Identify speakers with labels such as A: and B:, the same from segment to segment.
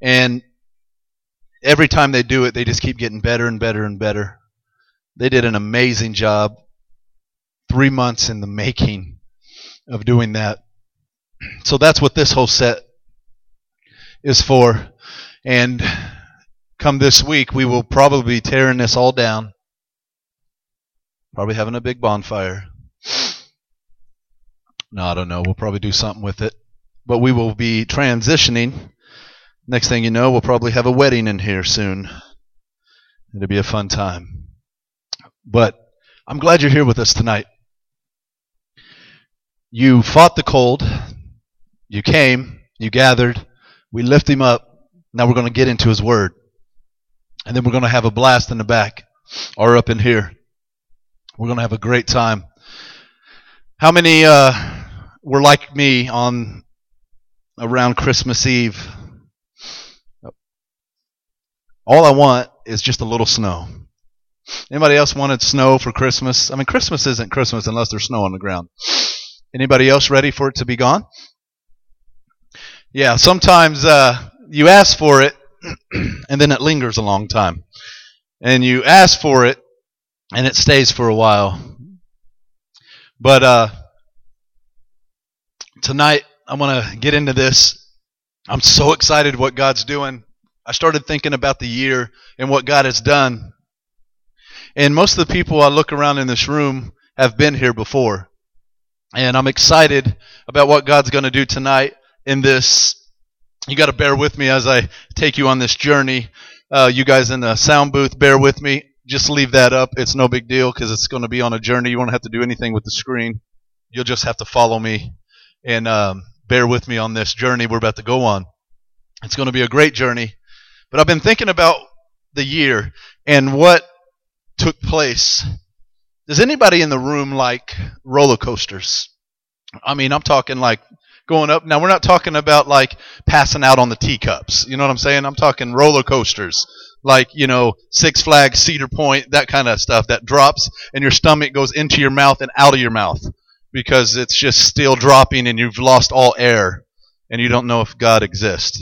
A: And every time they do it, they just keep getting better and better and better. They did an amazing job. 3 months in the making of doing that. So that's what this whole set is for. And come this week, we will probably be tearing this all down. Probably having a big bonfire. No, I don't know. We'll probably do something with it. But we will be transitioning. Next thing you know, we'll probably have a wedding in here soon. It'll be a fun time. But I'm glad you're here with us tonight. You fought the cold. You came. You gathered. We lift him up. Now we're going to get into his word. And then we're going to have a blast in the back or up in here. We're going to have a great time. How many were like me on around Christmas Eve? All I want is just a little snow. Anybody else wanted snow for Christmas? I mean, Christmas isn't Christmas unless there's snow on the ground. Anybody else ready for it to be gone? Yeah, sometimes you ask for it, and then it lingers a long time. And you ask for it, and it stays for a while. But tonight, I want to get into this. I'm so excited what God's doing. I started thinking about the year and what God has done. And most of the people I look around in this room have been here before. And I'm excited about what God's going to do tonight in this. You got to bear with me as I take you on this journey. You guys in the sound booth, bear with me. Just leave that up. It's no big deal because it's going to be on a journey. You won't have to do anything with the screen. You'll just have to follow me and bear with me on this journey we're about to go on. It's going to be a great journey. But I've been thinking about the year and what took place. Does anybody in the room like roller coasters? I mean, I'm talking like going up. Now, we're not talking about like passing out on the teacups. You know what I'm saying? I'm talking roller coasters. Like, Six Flags, Cedar Point, that kind of stuff that drops and your stomach goes into your mouth and out of your mouth because it's just still dropping and you've lost all air and you don't know if God exists.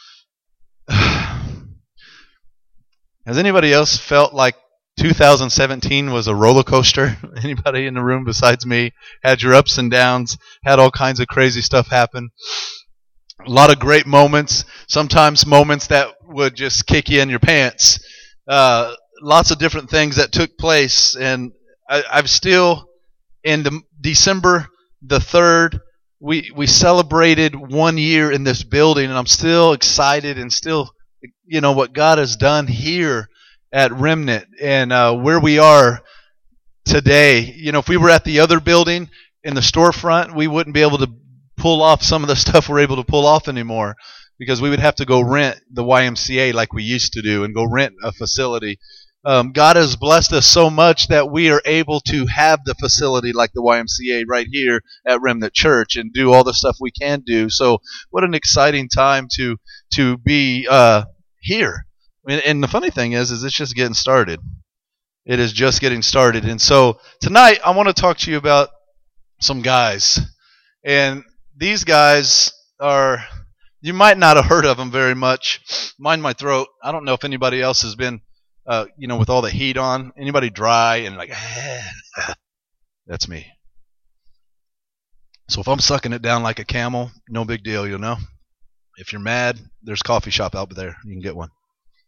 A: Has anybody else felt like 2017 was a roller coaster? Anybody in the room besides me had your ups and downs, had all kinds of crazy stuff happen? A lot of great moments, sometimes moments that would just kick you in your pants. Lots of different things that took place. And I've still, in December the 3rd, we celebrated 1 year in this building, and I'm still excited and still, what God has done here at Remnant and where we are today. If we were at the other building in the storefront, we wouldn't be able to pull off some of the stuff we're able to pull off anymore because we would have to go rent the YMCA like we used to do and go rent a facility. God has blessed us so much that we are able to have the facility like the YMCA right here at Remnant Church and do all the stuff we can do. So what an exciting time to be here. And the funny thing is it's just getting started. It is just getting started. And so tonight I want to talk to you about some guys. And these guys are, you might not have heard of them very much. Mind my throat. I don't know if anybody else has been, with all the heat on. Anybody dry and like, that's me. So if I'm sucking it down like a camel, no big deal, If you're mad, there's a coffee shop out there. You can get one.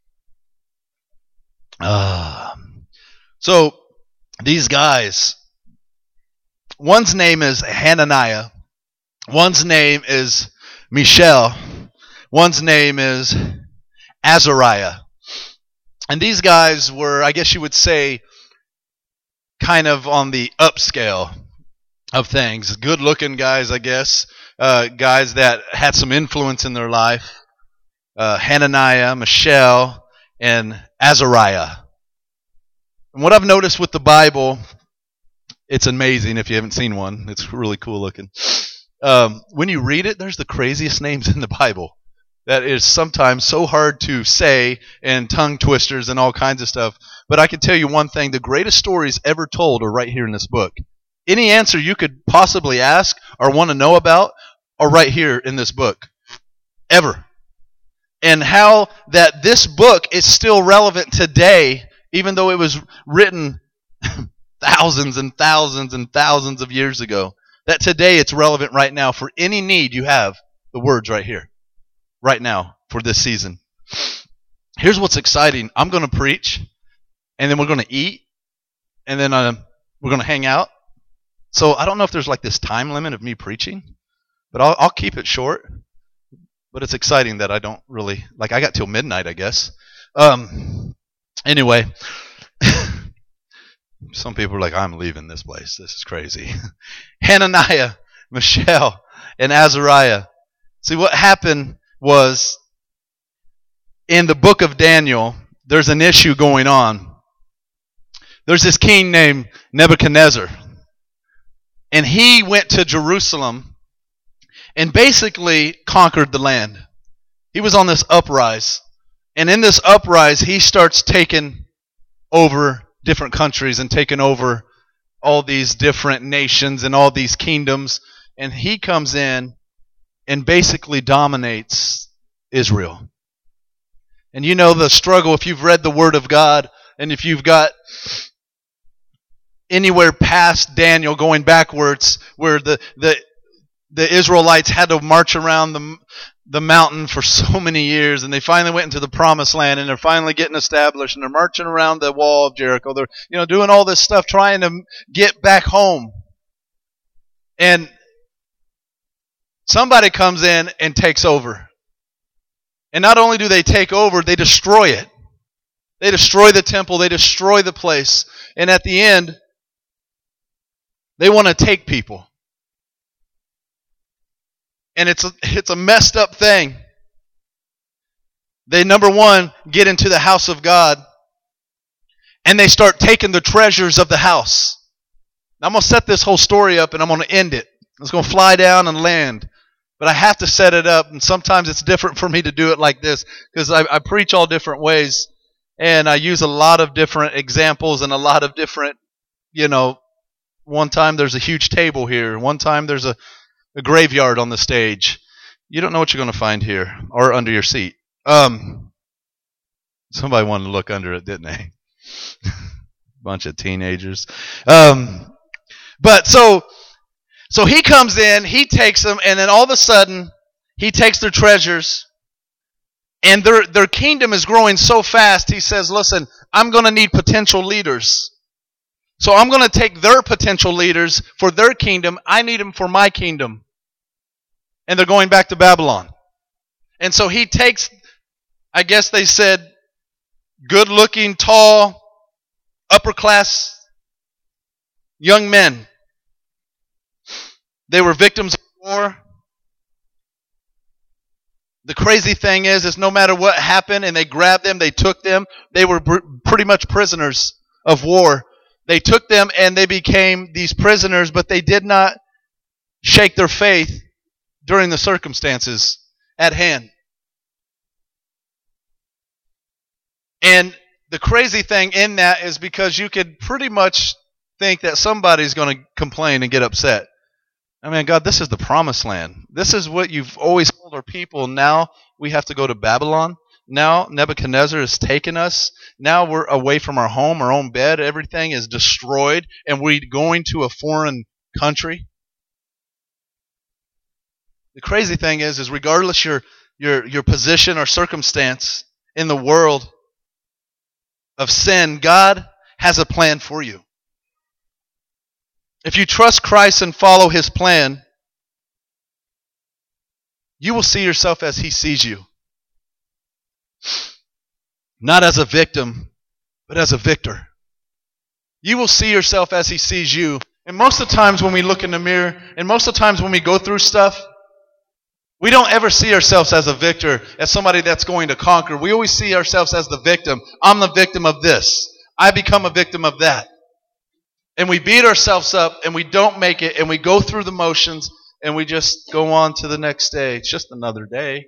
A: So these guys, one's name is Hananiah, one's name is Mishael, one's name is Azariah. And these guys were, I guess you would say, kind of on the upscale of things. Good looking guys, I guess. Guys that had some influence in their life. Hananiah, Mishael, and Azariah. And what I've noticed with the Bible, it's amazing if you haven't seen one. It's really cool looking. When you read it, there's the craziest names in the Bible. That is sometimes so hard to say and tongue twisters and all kinds of stuff. But I can tell you one thing, the greatest stories ever told are right here in this book. Any answer you could possibly ask or want to know about are right here in this book. Ever. and how that this book is still relevant today, even though it was written thousands and thousands and thousands of years ago. That today it's relevant right now for any need you have. The words right here, right now for this season. Here's what's exciting. I'm going to preach, and then we're going to eat, and then we're going to hang out. So I don't know if there's like this time limit of me preaching, but I'll keep it short. But it's exciting that I don't really, like, I got till midnight, I guess. Anyway, some people are like, I'm leaving this place. This is crazy. Hananiah, Mishael, and Azariah. See, what happened was, in the book of Daniel, there's an issue going on. There's this king named Nebuchadnezzar. And he went to Jerusalem and basically conquered the land. He was on this uprise. And in this uprise, he starts taking over different countries and taking over all these different nations and all these kingdoms. And he comes in and basically dominates Israel. And you know the struggle, if you've read the Word of God, and if you've got anywhere past Daniel going backwards, where the Israelites had to march around the mountain for so many years, and they finally went into the promised land, and they're finally getting established, and they're marching around the wall of Jericho. They're doing all this stuff, trying to get back home. And somebody comes in and takes over. And not only do they take over, they destroy it. They destroy the temple. They destroy the place. And at the end, they want to take people. And it's a messed up thing. They, number one, get into the house of God, and they start taking the treasures of the house. Now, I'm going to set this whole story up, and I'm going to end it. It's going to fly down and land. But I have to set it up, and sometimes it's different for me to do it like this, because I preach all different ways, and I use a lot of different examples and a lot of different, one time there's a huge table here, one time there's a graveyard on the stage. You don't know what you're going to find here, or under your seat. Somebody wanted to look under it, didn't they? Bunch of teenagers. But so he comes in, he takes them, and then all of a sudden, he takes their treasures, and their kingdom is growing so fast, he says, listen, I'm going to need potential leaders. So I'm going to take their potential leaders for their kingdom. I need them for my kingdom. And they're going back to Babylon. And so he takes, I guess they said, good-looking, tall, upper-class young men. They were victims of war. The crazy thing is no matter what happened and they grabbed them, they took them, they were pretty much prisoners of war. They took them and they became these prisoners, but they did not shake their faith during the circumstances at hand. And the crazy thing in that is because you could pretty much think that somebody's going to complain and get upset. I mean, God, this is the promised land. This is what you've always told our people. Now we have to go to Babylon. Now Nebuchadnezzar has taken us. Now we're away from our home, our own bed. Everything is destroyed, and we're going to a foreign country. The crazy thing is regardless your position or circumstance in the world of sin, God has a plan for you. If you trust Christ and follow His plan, you will see yourself as He sees you. Not as a victim, but as a victor. You will see yourself as He sees you. And most of the times when we look in the mirror, and most of the times when we go through stuff, we don't ever see ourselves as a victor, as somebody that's going to conquer. We always see ourselves as the victim. I'm the victim of this. I become a victim of that. And we beat ourselves up, and we don't make it, and we go through the motions, and we just go on to the next day. It's just another day.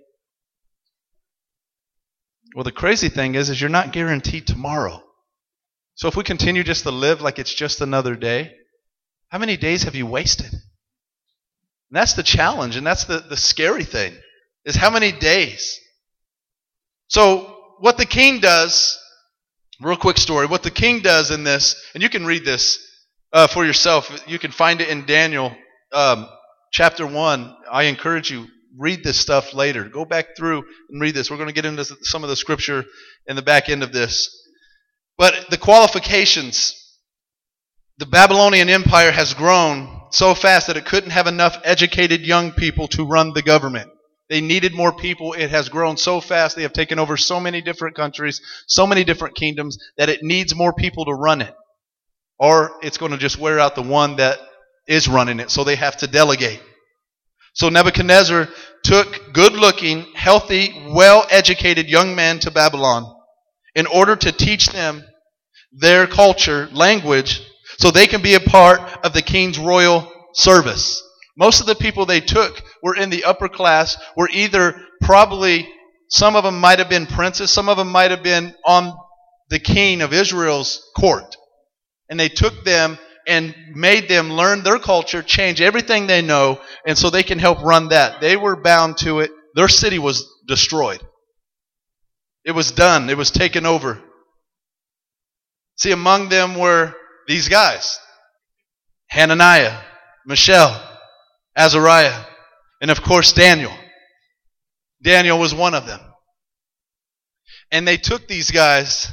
A: Well, the crazy thing is you're not guaranteed tomorrow. So if we continue just to live like it's just another day, how many days have you wasted? And that's the challenge, and that's the scary thing, is how many days. So what the king does, real quick story, what the king does in this, and you can read this for yourself. You can find it in Daniel chapter 1. I encourage you, read this stuff later. Go back through and read this. We're going to get into some of the scripture in the back end of this. But the qualifications, the Babylonian Empire has grown so fast that it couldn't have enough educated young people to run the government. They needed more people. It has grown so fast. They have taken over so many different countries, so many different kingdoms, that it needs more people to run it. Or it's going to just wear out the one that is running it. So they have to delegate. So Nebuchadnezzar took good-looking, healthy, well-educated young men to Babylon in order to teach them their culture, language, so they can be a part of the king's royal service. Most of the people they took were in the upper class, were either probably, some of them might have been princes, some of them might have been on the king of Israel's court. And they took them and made them learn their culture, change everything they know, and so they can help run that. They were bound to it. Their city was destroyed. It was done. It was taken over. See, among them were these guys: Hananiah, Mishael, Azariah, and of course Daniel. Daniel was one of them. And they took these guys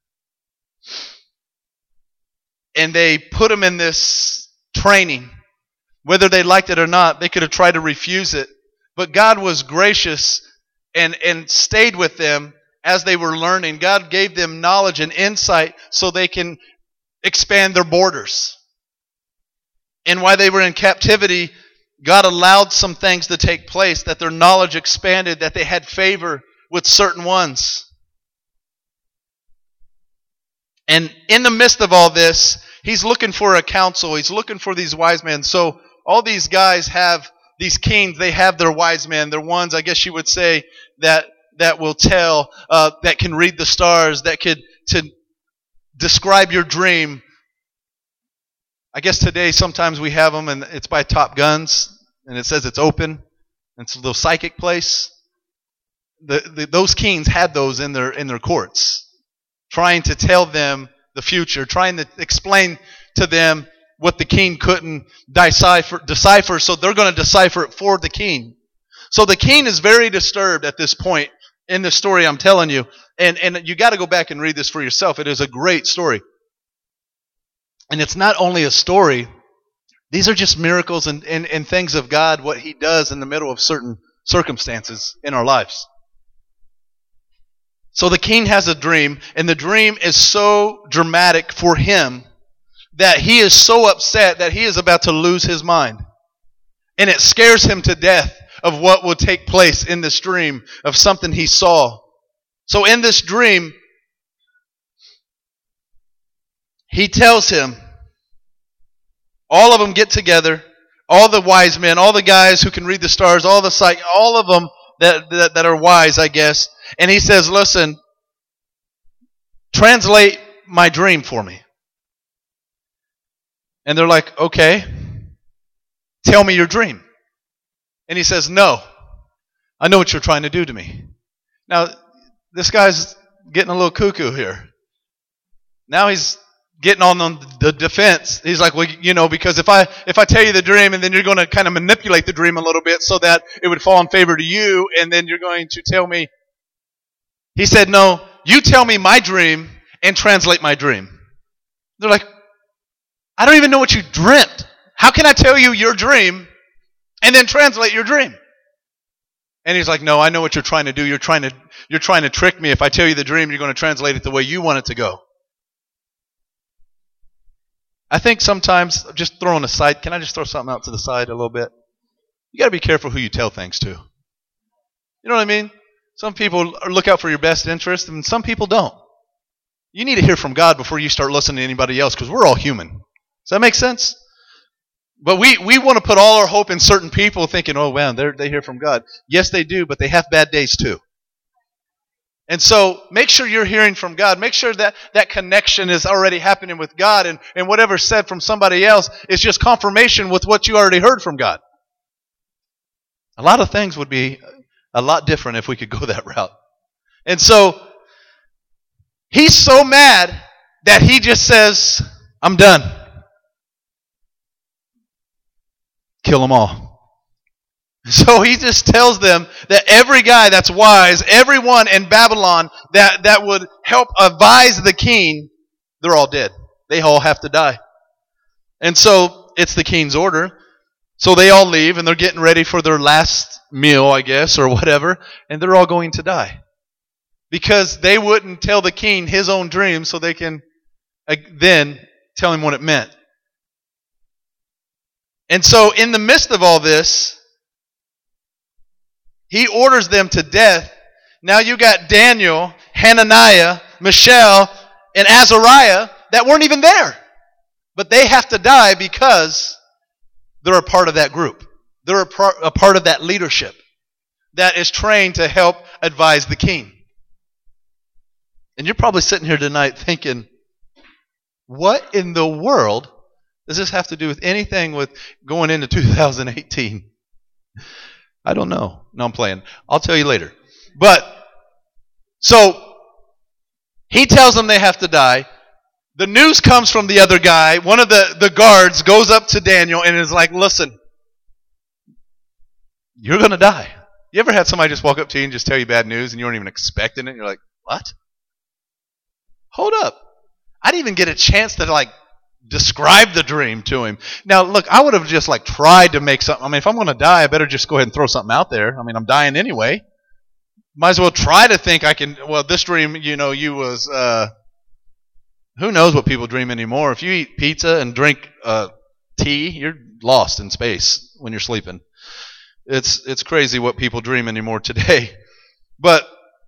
A: and they put them in this training. Whether they liked it or not, they could have tried to refuse it. But God was gracious and stayed with them as they were learning. God gave them knowledge and insight so they can expand their borders. And while they were in captivity, God allowed some things to take place, that their knowledge expanded, that they had favor with certain ones. And in the midst of all this, he's looking for a council. He's looking for these wise men. So all these guys have, these kings, they have their wise men. They're ones, I guess you would say, that will tell, that can read the stars, that could to describe your dream. I guess today sometimes we have them and it's by Top Guns and it says it's open. It's a little psychic place. Those kings had those in their courts, trying to tell them the future, trying to explain to them what the king couldn't decipher, so they're going to decipher it for the king. So the king is very disturbed at this point in the story I'm telling you. And you got to go back and read this for yourself. It is a great story. And it's not only a story. These are just miracles and things of God, what he does in the middle of certain circumstances in our lives. So the king has a dream, and the dream is so dramatic for him that he is so upset that he is about to lose his mind. And it scares him to death of what will take place in this dream, of something he saw. So in this dream, he tells him, all of them get together, all the wise men, all the guys who can read the stars, all of them that are wise, I guess. And he says, listen, translate my dream for me. And they're like, okay, tell me your dream. And he says, no, I know what you're trying to do to me. Now, this guy's getting a little cuckoo here. Now he's getting on the defense. He's like, well, because if I tell you the dream and then you're going to kind of manipulate the dream a little bit so that it would fall in favor to you, and then you're going to tell me. He said, no, you tell me my dream and translate my dream. They're like, I don't even know what you dreamt. How can I tell you your dream and then translate your dream? And he's like, no, I know what you're trying to do. You're trying to trick me. If I tell you the dream, you're going to translate it the way you want it to go. I think sometimes, just throwing aside, can I just throw something out to the side a little bit? You got to be careful who you tell things to. You know what I mean? Some people look out for your best interest, and some people don't. You need to hear from God before you start listening to anybody else, because we're all human. Does that make sense? But we want to put all our hope in certain people, thinking, oh, man, they hear from God. Yes, they do, but they have bad days too. And so make sure you're hearing from God. Make sure that connection is already happening with God, and whatever's said from somebody else is just confirmation with what you already heard from God. A lot of things would be a lot different if we could go that route. And so he's so mad that he just says, I'm done. Kill them all. So he just tells them that every guy that's wise, everyone in Babylon that would help advise the king, they're all dead. They all have to die. And so it's the king's order. So they all leave and they're getting ready for their last meal, I guess, or whatever, and they're all going to die. Because they wouldn't tell the king his own dream so they can then tell him what it meant. And so in the midst of all this, he orders them to death. Now you got Daniel, Hananiah, Mishael, and Azariah that weren't even there. But they have to die because they're a part of that group. They're a part of that leadership that is trained to help advise the king. And you're probably sitting here tonight thinking, what in the world does this have to do with anything with going into 2018? I don't know. No, I'm playing. I'll tell you later. But, so, he tells them they have to die. The news comes from the other guy. One of the guards goes up to Daniel and is like, listen, you're going to die. You ever had somebody just walk up to you and just tell you bad news and you weren't even expecting it? And you're like, what? Hold up. I didn't even get a chance to describe the dream to him. Now, look, I would have just tried to make something. I mean, if I'm going to die, I better just go ahead and throw something out there. I mean, I'm dying anyway. Might as well try to think I can. Well, this dream, you was. Who knows what people dream anymore? If you eat pizza and drink tea, you're lost in space when you're sleeping. It's crazy what people dream anymore today. But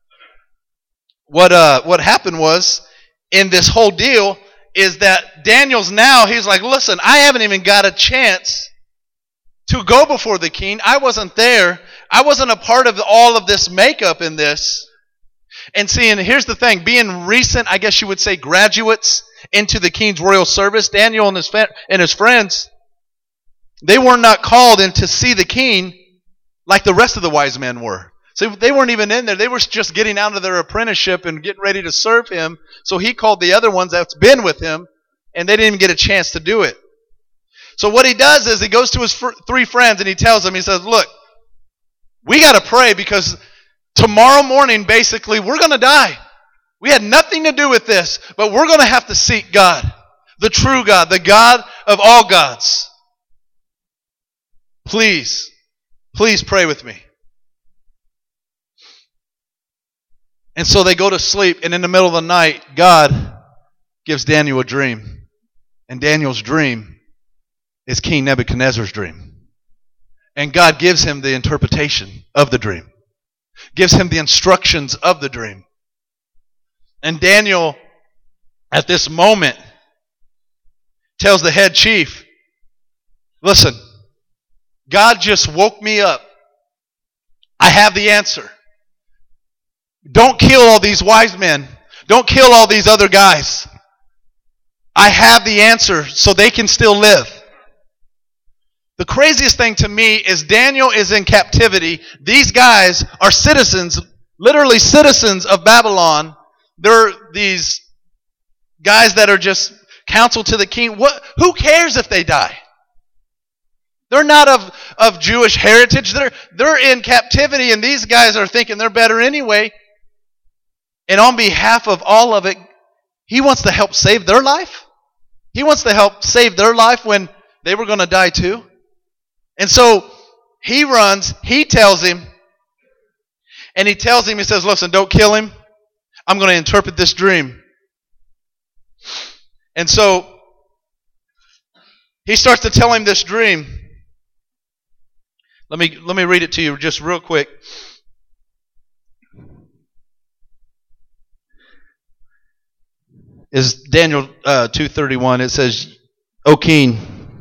A: what happened was, in this whole deal, is that Daniel's now, he's like, listen, I haven't even got a chance to go before the king. I wasn't there. I wasn't a part of all of this makeup in this. And see, and here's the thing, being recent, I guess you would say, graduates into the king's royal service, Daniel and his friends, they were not called in to see the king like the rest of the wise men were. So they weren't even in there. They were just getting out of their apprenticeship and getting ready to serve him. So he called the other ones that's been with him, and they didn't even get a chance to do it. So what he does is he goes to his three friends and he tells them, he says, look, we got to pray because tomorrow morning, basically, we're going to die. We had nothing to do with this, but we're going to have to seek God, the true God, the God of all gods. Please pray with me. And so they go to sleep, and in the middle of the night, God gives Daniel a dream. And Daniel's dream is King Nebuchadnezzar's dream. And God gives him the interpretation of the dream. Gives him the instructions of the dream. And Daniel, at this moment, tells the head chief, listen, God just woke me up. I have the answer. Don't kill all these wise men. Don't kill all these other guys. I have the answer so they can still live. The craziest thing to me is Daniel is in captivity. These guys are citizens, literally citizens of Babylon. They're these guys that are just counsel to the king. Who cares if they die? They're not of Jewish heritage. They're in captivity, and these guys are thinking they're better anyway. And on behalf of all of it, he wants to help save their life. He wants to help save their life when they were going to die too. And so he runs, he tells him, he says, listen, don't kill him. I'm going to interpret this dream. And so he starts to tell him this dream. Let me read it to you just real quick. Is Daniel 2:31. It says, O king,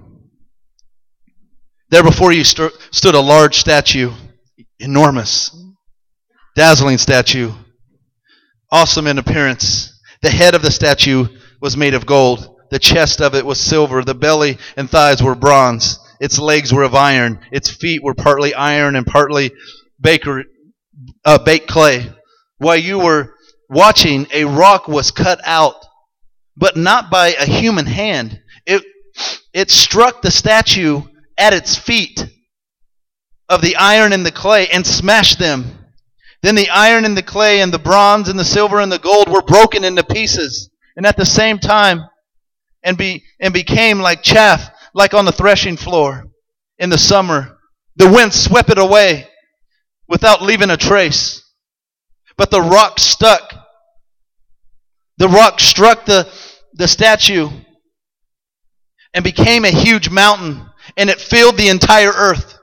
A: there before you stood a large statue, enormous, dazzling statue, awesome in appearance. The head of the statue was made of gold. The chest of it was silver. The belly and thighs were bronze. Its legs were of iron. Its feet were partly iron and partly baked clay. while you were watching, a rock was cut out, but not by a human hand. It struck the statue at its feet of the iron and the clay and smashed them. Then the iron and the clay and the bronze and the silver and the gold were broken into pieces, and at the same time and became like chaff, like on the threshing floor in the summer. The wind swept it away without leaving a trace. But the rock stuck. The rock struck the statue and became a huge mountain, and it filled the entire earth.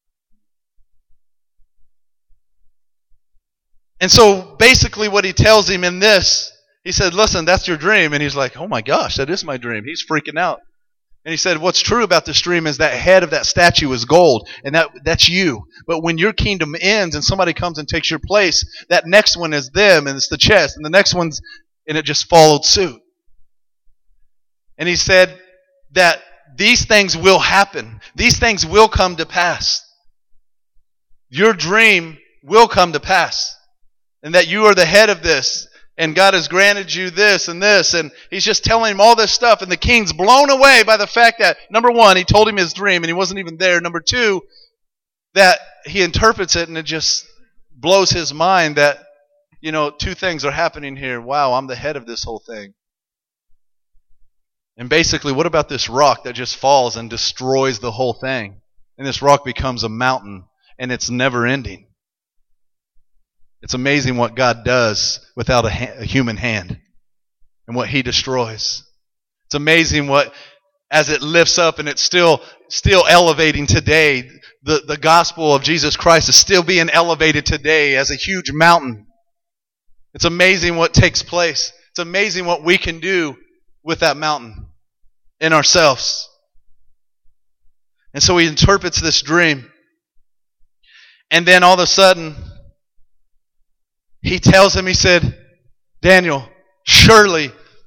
A: And so basically what he tells him in this, he said, listen, that's your dream. And he's like, oh my gosh, that is my dream. He's freaking out. And he said, what's true about this dream is that head of that statue is gold, and that's you. But when your kingdom ends and somebody comes and takes your place, that next one is them, and it's the chest, and the next one's, and it just followed suit. And he said that these things will happen. These things will come to pass. Your dream will come to pass. And that you are the head of this. And God has granted you this and this. And he's just telling him all this stuff. And the king's blown away by the fact that, number one, he told him his dream and he wasn't even there. Number two, that he interprets it and it just blows his mind that, two things are happening here. Wow, I'm the head of this whole thing. And basically, what about this rock that just falls and destroys the whole thing? And this rock becomes a mountain and it's never ending. It's amazing what God does without a human hand and what he destroys. It's amazing what, as it lifts up and it's still elevating today, the gospel of Jesus Christ is still being elevated today as a huge mountain. It's amazing what takes place. It's amazing what we can do with that mountain in ourselves. And so he interprets this dream. And then all of a sudden, he tells him, he said, Daniel, surely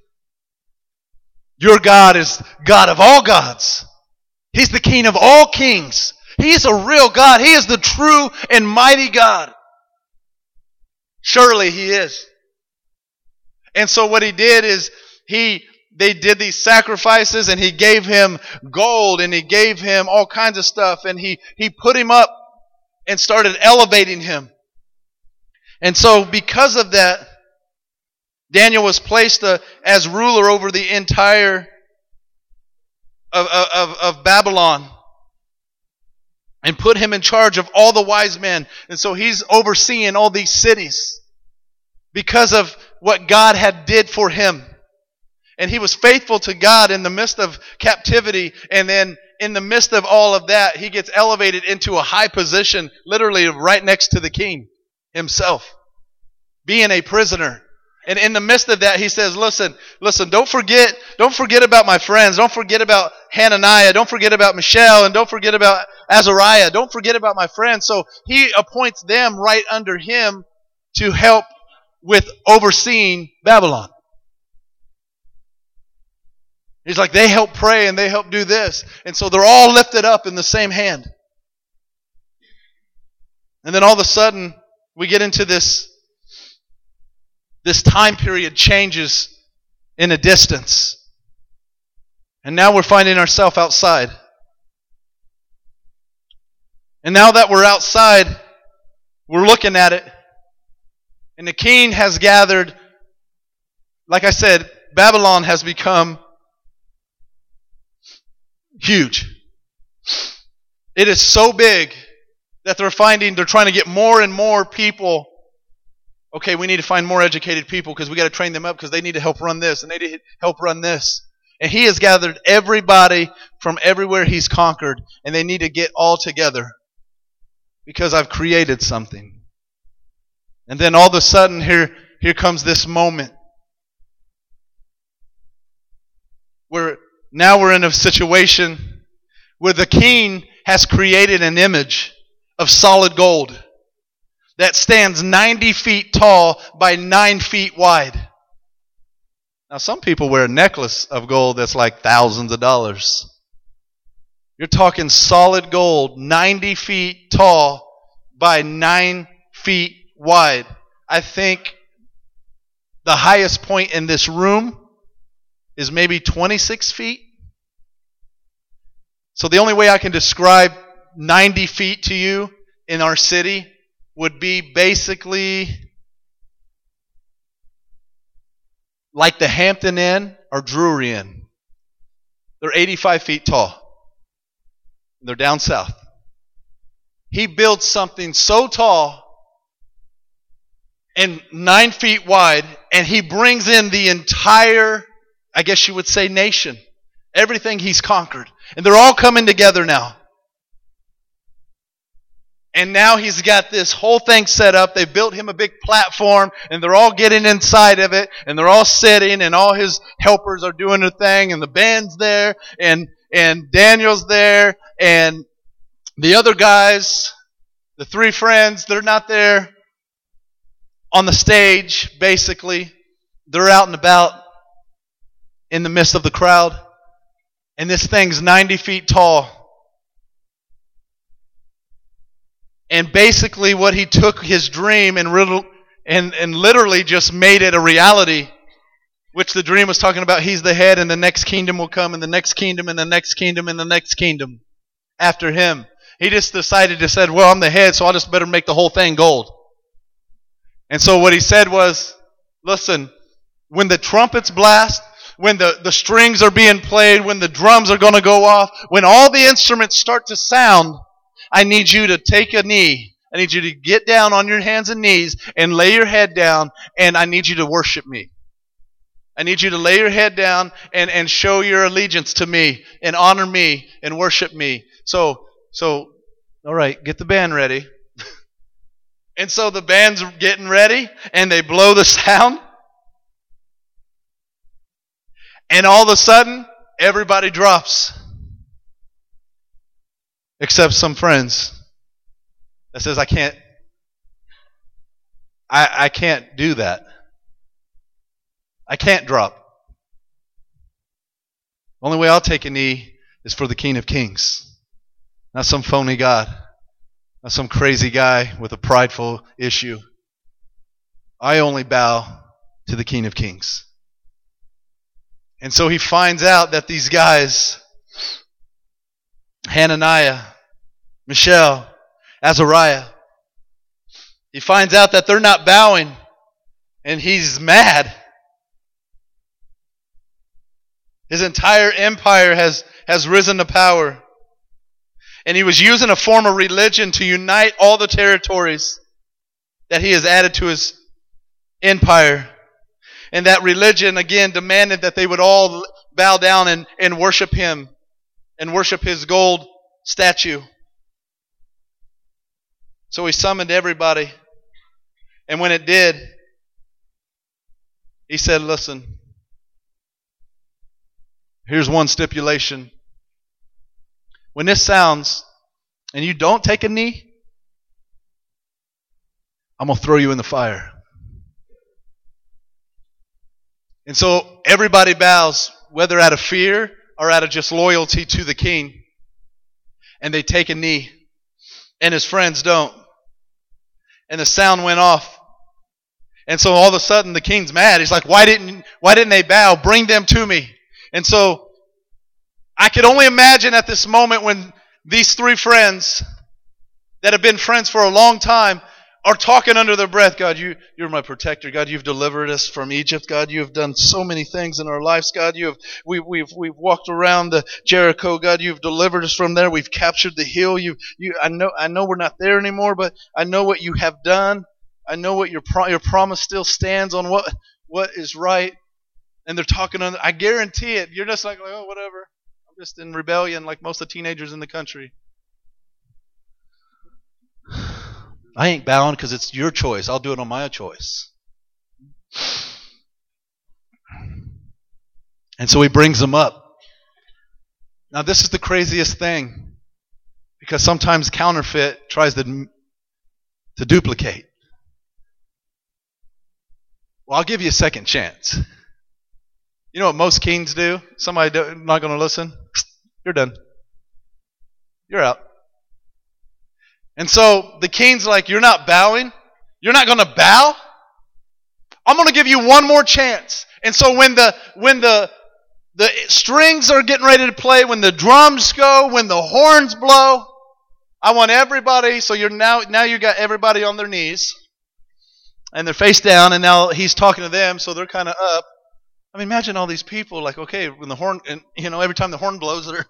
A: your God is God of all gods. He's the King of all kings. He is a real God. He is the true and mighty God. Surely he is. And so what he did is they did these sacrifices and he gave him gold and he gave him all kinds of stuff and he put him up and started elevating him. And so because of that, Daniel was placed as ruler over the entire of Babylon and put him in charge of all the wise men. And so he's overseeing all these cities because of what God had did for him. And he was faithful to God in the midst of captivity. And then in the midst of all of that, he gets elevated into a high position, literally right next to the king himself, being a prisoner. And in the midst of that, he says, listen, don't forget about my friends. Don't forget about Hananiah. Don't forget about Mishael. And don't forget about Azariah. Don't forget about my friends. So he appoints them right under him to help with overseeing Babylon. He's like, they help pray and they help do this. And so they're all lifted up in the same hand. And then all of a sudden, we get into this time period changes in a distance. And now we're finding ourselves outside. And now that we're outside, we're looking at it. And the king has gathered, like I said, Babylon has become huge. It is so big that they're trying to get more and more people. Okay, we need to find more educated people because we got to train them up because they need to help run this and they need to help run this. And he has gathered everybody from everywhere he's conquered and they need to get all together because I've created something. And then all of a sudden here comes this moment where now we're in a situation where the king has created an image of solid gold that stands 90 feet tall by 9 feet wide. Now, some people wear a necklace of gold that's like thousands of dollars. You're talking solid gold, 90 feet tall by 9 feet wide. I think the highest point in this room is maybe 26 feet. So the only way I can describe 90 feet to you in our city would be basically like the Hampton Inn or Drury Inn. They're 85 feet tall. They're down south. He built something so tall and 9 feet wide, and he brings in the entire, I guess you would say, nation. Everything he's conquered. And they're all coming together now. And now he's got this whole thing set up. They built him a big platform, and they're all getting inside of it, and they're all sitting, and all his helpers are doing their thing, and the band's there, and Daniel's there, and the other guys, the three friends, they're not there on the stage, basically. They're out and about in the midst of the crowd. And this thing's 90 feet tall. And basically what he took his dream and literally just made it a reality, which the dream was talking about. He's the head, and the next kingdom will come, and the next kingdom, and the next kingdom, and the next kingdom after him. He just decided to say, well, I'm the head, so I just better make the whole thing gold. And so what he said was, listen, when the trumpets blast, when the strings are being played, when the drums are going to go off, when all the instruments start to sound, I need you to take a knee. I need you to get down on your hands and knees and lay your head down, and I need you to worship me. I need you to lay your head down and show your allegiance to me and honor me and worship me. So, all right, get the band ready. And so the band's getting ready, and they blow the sound. And all of a sudden, everybody drops. Except some friends that says, I can't do that. I can't drop. The only way I'll take a knee is for the King of Kings. Not some phony God. Not some crazy guy with a prideful issue. I only bow to the King of Kings. And so he finds out that these guys, Hananiah, Mishael, Azariah, he finds out that they're not bowing, and he's mad. His entire empire has risen to power. And he was using a form of religion to unite all the territories that he has added to his empire. And that religion, again, demanded that they would all bow down and worship him and worship his gold statue. So he summoned everybody. And when it did, he said, listen, here's one stipulation. When this sounds and you don't take a knee, I'm going to throw you in the fire. And so everybody bows, whether out of fear or out of just loyalty to the king. And they take a knee. And his friends don't. And the sound went off. And so all of a sudden the king's mad. He's like, why didn't they bow? Bring them to me. And so I could only imagine at this moment when these three friends that have been friends for a long time are talking under their breath. God, you're my protector. God, you've delivered us from Egypt. God, you have done so many things in our lives. God, we've walked around the Jericho. God, you've delivered us from there. We've captured the hill. I know we're not there anymore, but I know what you have done. I know what your promise still stands on what is right. And they're talking under. I guarantee it. You're just like, oh, whatever. I'm just in rebellion like most of the teenagers in the country. I ain't bowing because it's your choice. I'll do it on my choice. And so he brings them up. Now this is the craziest thing, because sometimes counterfeit tries to duplicate. Well, I'll give you a second chance. You know what most kings do? Somebody not going to listen? You're done. You're out. And so the king's like, you're not bowing? You're not going to bow? I'm going to give you one more chance. And so when the strings are getting ready to play, when the drums go, when the horns blow, I want everybody, so you're now you got everybody on their knees and they're face down, and now he's talking to them, so they're kind of up. I mean, imagine all these people, like, okay, when the horn, and every time the horn blows, they're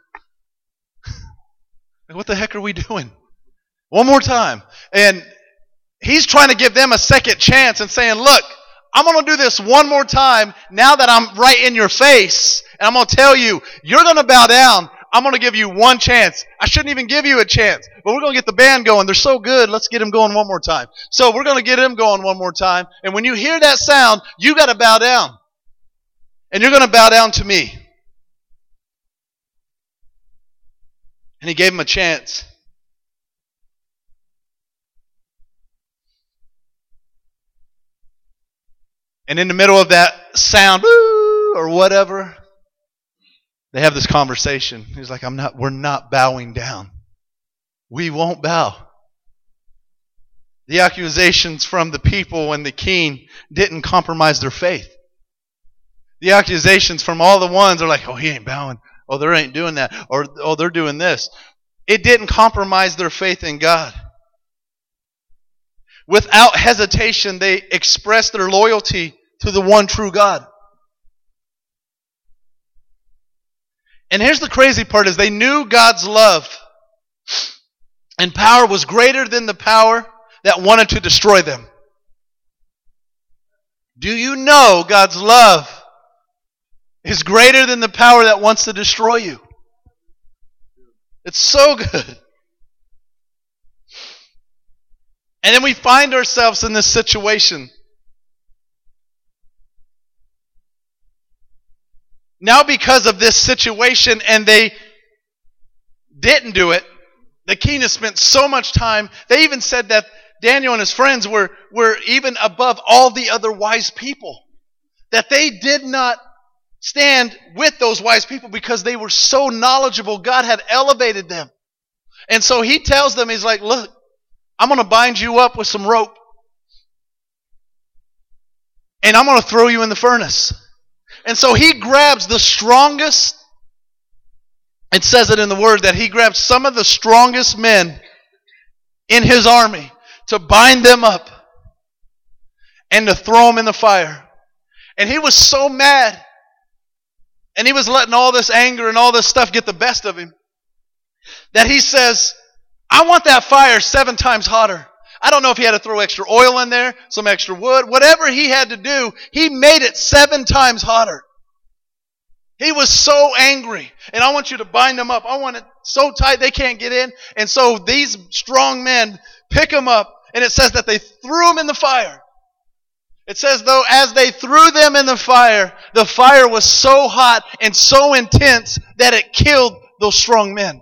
A: like, what the heck are we doing? One more time. And he's trying to give them a second chance and saying, look, I'm going to do this one more time now that I'm right in your face, and I'm going to tell you, you're going to bow down. I'm going to give you one chance. I shouldn't even give you a chance, but we're going to get the band going. They're so good. Let's get them going one more time. So we're going to get them going one more time. And when you hear that sound, you got to bow down. And you're going to bow down to me. And he gave him a chance. And in the middle of that sound, or whatever, they have this conversation. He's like, we're not bowing down. We won't bow. The accusations from the people and the king didn't compromise their faith. The accusations from all the ones are like, oh, he ain't bowing. Oh, they ain't doing that. Or, oh, they're doing this. It didn't compromise their faith in God. Without hesitation, they expressed their loyalty to the one true God. And here's the crazy part, is they knew God's love and power was greater than the power that wanted to destroy them. Do you know God's love is greater than the power that wants to destroy you? It's so good. And then we find ourselves in this situation. Now because of this situation, and they didn't do it, the king has spent so much time. They even said that Daniel and his friends were even above all the other wise people. That they did not stand with those wise people because they were so knowledgeable. God had elevated them. And so he tells them, he's like, look, I'm going to bind you up with some rope. And I'm going to throw you in the furnace. And so he grabs the strongest. It says it in the word that he grabbed some of the strongest men in his army to bind them up and to throw them in the fire. And he was so mad. And he was letting all this anger and all this stuff get the best of him, that he says, I want that fire 7 times hotter. I don't know if he had to throw extra oil in there, some extra wood, whatever he had to do, he made it 7 times hotter. He was so angry. And I want you to bind them up. I want it so tight they can't get in. And so these strong men pick him up, and it says that they threw him in the fire. It says, though, as they threw them in the fire was so hot and so intense that it killed those strong men.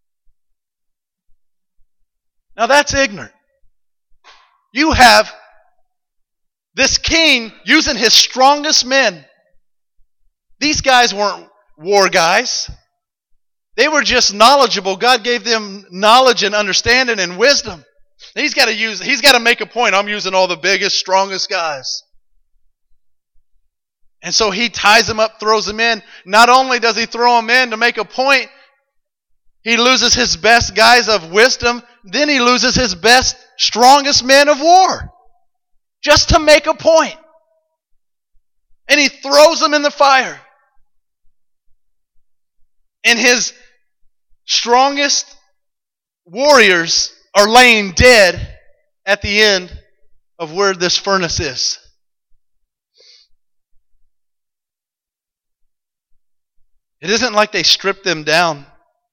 A: Now that's ignorant. You have this king using his strongest men. These guys weren't war guys. They were just knowledgeable. God gave them knowledge and understanding and wisdom. He's got to make a point. I'm using all the biggest, strongest guys. And so he ties them up, throws them in. Not only does he throw them in to make a point, he loses his best guys of wisdom, then he loses his best, strongest men of war. Just to make a point. And he throws them in the fire. And his strongest warriors are laying dead at the end of where this furnace is. It isn't like they stripped them down.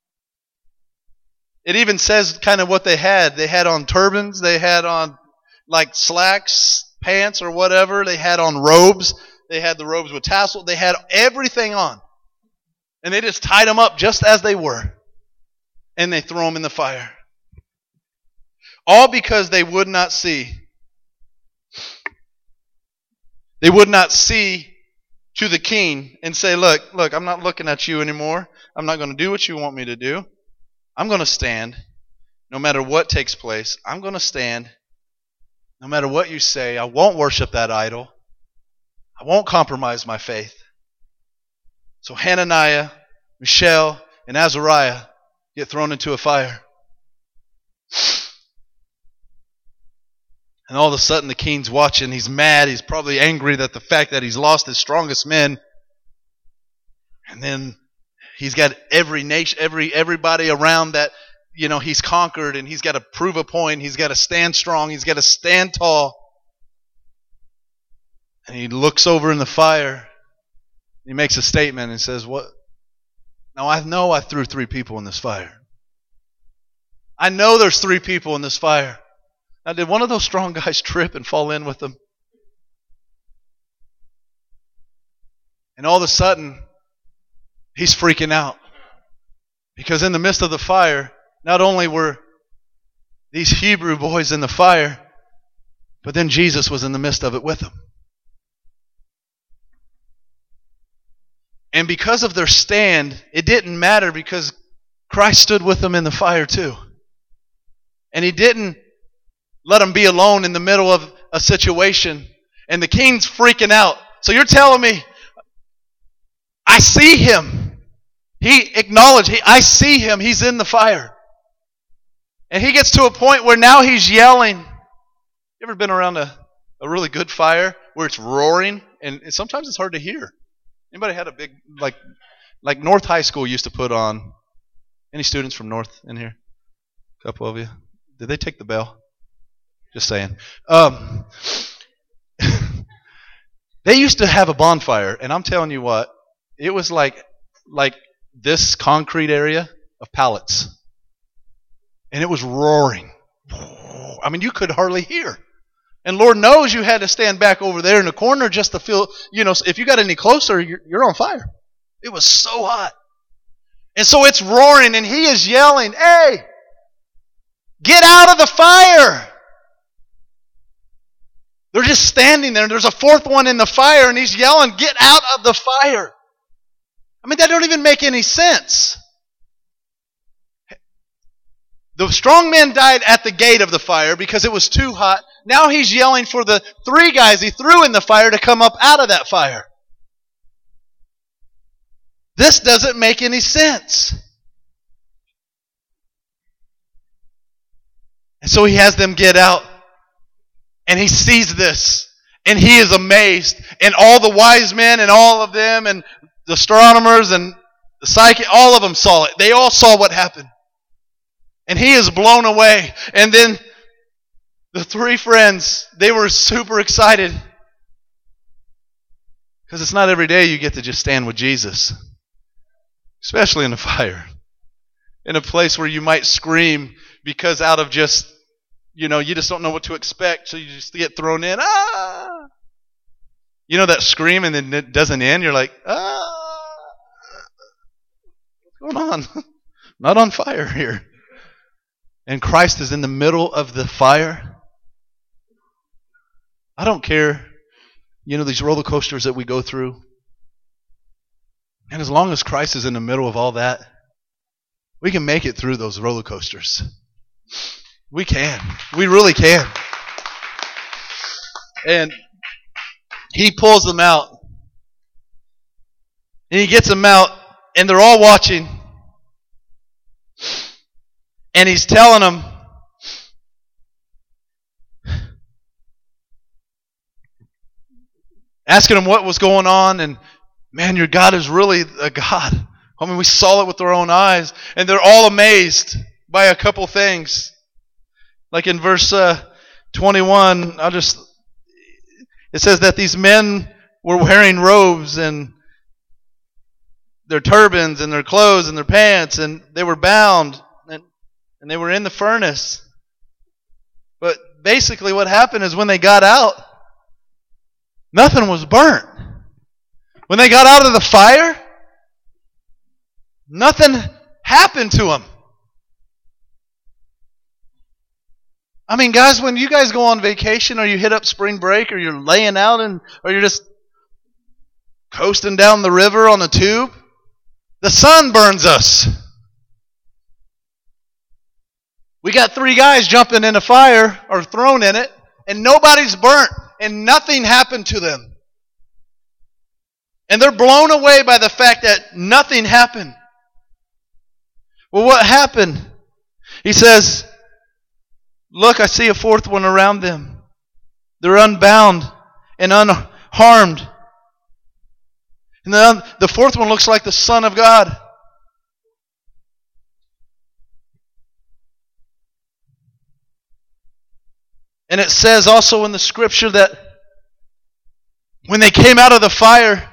A: It even says kind of what they had. They had on turbans. They had on like slacks, pants or whatever. They had on robes. They had the robes with tassel. They had everything on. And they just tied them up just as they were. And they throw them in the fire. All because they would not see. They would not see to the king and say, look, I'm not looking at you anymore. I'm not going to do what you want me to do. I'm going to stand no matter what takes place. I'm going to stand no matter what you say. I won't worship that idol. I won't compromise my faith. So Hananiah, Mishael, and Azariah get thrown into a fire. And all of a sudden the king's watching. He's mad. He's probably angry that the fact that he's lost his strongest men. And then he's got every nation, everybody around that, he's conquered, and he's got to prove a point. He's got to stand strong. He's got to stand tall. And he looks over in the fire. He makes a statement and says, "What? Now I know I threw 3 people in this fire. I know there's 3 people in this fire. Now, did one of those strong guys trip and fall in with them?" And all of a sudden, he's freaking out. Because in the midst of the fire, not only were these Hebrew boys in the fire, but then Jesus was in the midst of it with them. And because of their stand, it didn't matter, because Christ stood with them in the fire too. And he didn't let them be alone in the middle of a situation. And the king's freaking out. So you're telling me, I see him. He acknowledged, I see him. He's in the fire. And he gets to a point where now he's yelling. You ever been around a really good fire where it's roaring and sometimes it's hard to hear? Anybody had a big, like North High School used to put on? Any students from North in here? A couple of you. Did they take the bell? Just saying. They used to have a bonfire, and I'm telling you what, it was like this concrete area of pallets. And it was roaring. I mean, you could hardly hear. And Lord knows you had to stand back over there in the corner just to feel, if you got any closer, you're on fire. It was so hot. And so it's roaring, and he is yelling, "Hey, get out of the fire!" They're just standing there, and there's a 4th one in the fire, and he's yelling, "Get out of the fire!" I mean, that don't even make any sense. The strong man died at the gate of the fire because it was too hot. Now he's yelling for the 3 guys he threw in the fire to come up out of that fire. This doesn't make any sense. And so he has them get out. And he sees this. And he is amazed. And all the wise men and all of them and the astronomers and the psychic, all of them saw it. They all saw what happened. And he is blown away. And then the 3 friends, they were super excited. Because it's not every day you get to just stand with Jesus. Especially in the fire. In a place where you might scream because out of just, you just don't know what to expect. So you just get thrown in. Ah! That scream and then it doesn't end. You're like, ah! What's going on? Not on fire here. And Christ is in the middle of the fire. I don't care, these roller coasters that we go through. And as long as Christ is in the middle of all that, we can make it through those roller coasters. We can. We really can. And he pulls them out. And he gets them out, and they're all watching. And he's telling them, asking them what was going on, and man, your God is really a God. I mean, we saw it with our own eyes, and they're all amazed by a couple things. Like in verse 21, it says that these men were wearing robes and their turbans and their clothes and their pants, and they were bound. And they were in the furnace. But basically what happened is when they got out, nothing was burnt. When they got out of the fire, nothing happened to them. I mean, guys, when you guys go on vacation or you hit up spring break or you're laying out or you're just coasting down the river on a tube, the sun burns us. We got 3 guys jumping in a fire or thrown in it, and nobody's burnt, and nothing happened to them. And they're blown away by the fact that nothing happened. Well, what happened? He says, look, I see a fourth one around them. They're unbound and unharmed. And the fourth one looks like the Son of God. And it says also in the scripture that when they came out of the fire,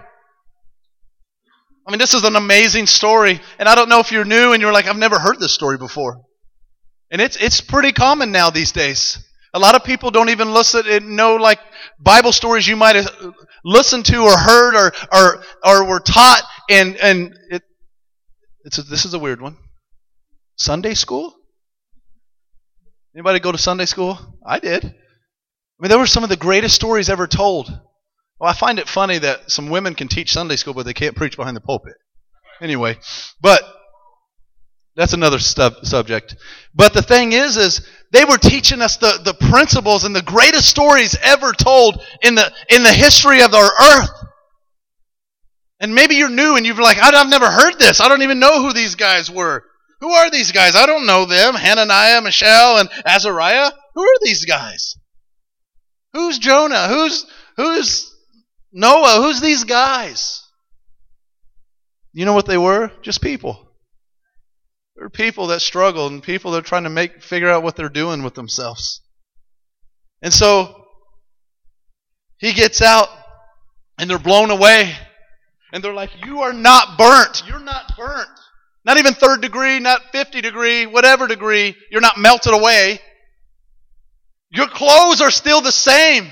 A: I mean, this is an amazing story. And I don't know if you're new and you're like, I've never heard this story before. And it's pretty common now these days. A lot of people don't even listen and know like Bible stories you might have listened to or heard or were taught. And this is a weird one. Sunday school? Anybody go to Sunday school? I did. I mean, they were some of the greatest stories ever told. Well, I find it funny that some women can teach Sunday school, but they can't preach behind the pulpit. Anyway, but that's another subject. But the thing is they were teaching us the principles and the greatest stories ever told in the history of our earth. And maybe you're new and you're like, I've never heard this. I don't even know who these guys were. Who are these guys? I don't know them. Hananiah, Mishael, and Azariah. Who are these guys? Who's Jonah? Who's Noah? Who's these guys? You know what they were? Just people. They're people that struggle and people that are trying to figure out what they're doing with themselves. And so he gets out and they're blown away. And they're like, you are not burnt. You're not burnt. Not even 3rd degree, not 50 degree, whatever degree. You're not melted away. Your clothes are still the same.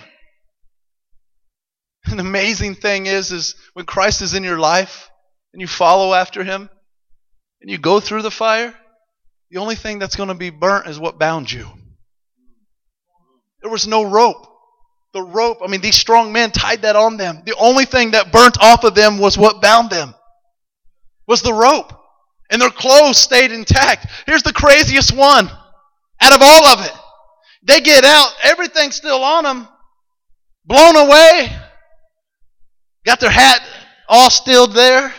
A: And the amazing thing is when Christ is in your life and you follow after Him and you go through the fire, the only thing that's going to be burnt is what bound you. There was no rope. The rope, I mean, these strong men tied that on them. The only thing that burnt off of them was what bound them. Was the rope. And their clothes stayed intact. Here's the craziest one out of all of it. They get out, everything's still on them, blown away, got their hat all still there.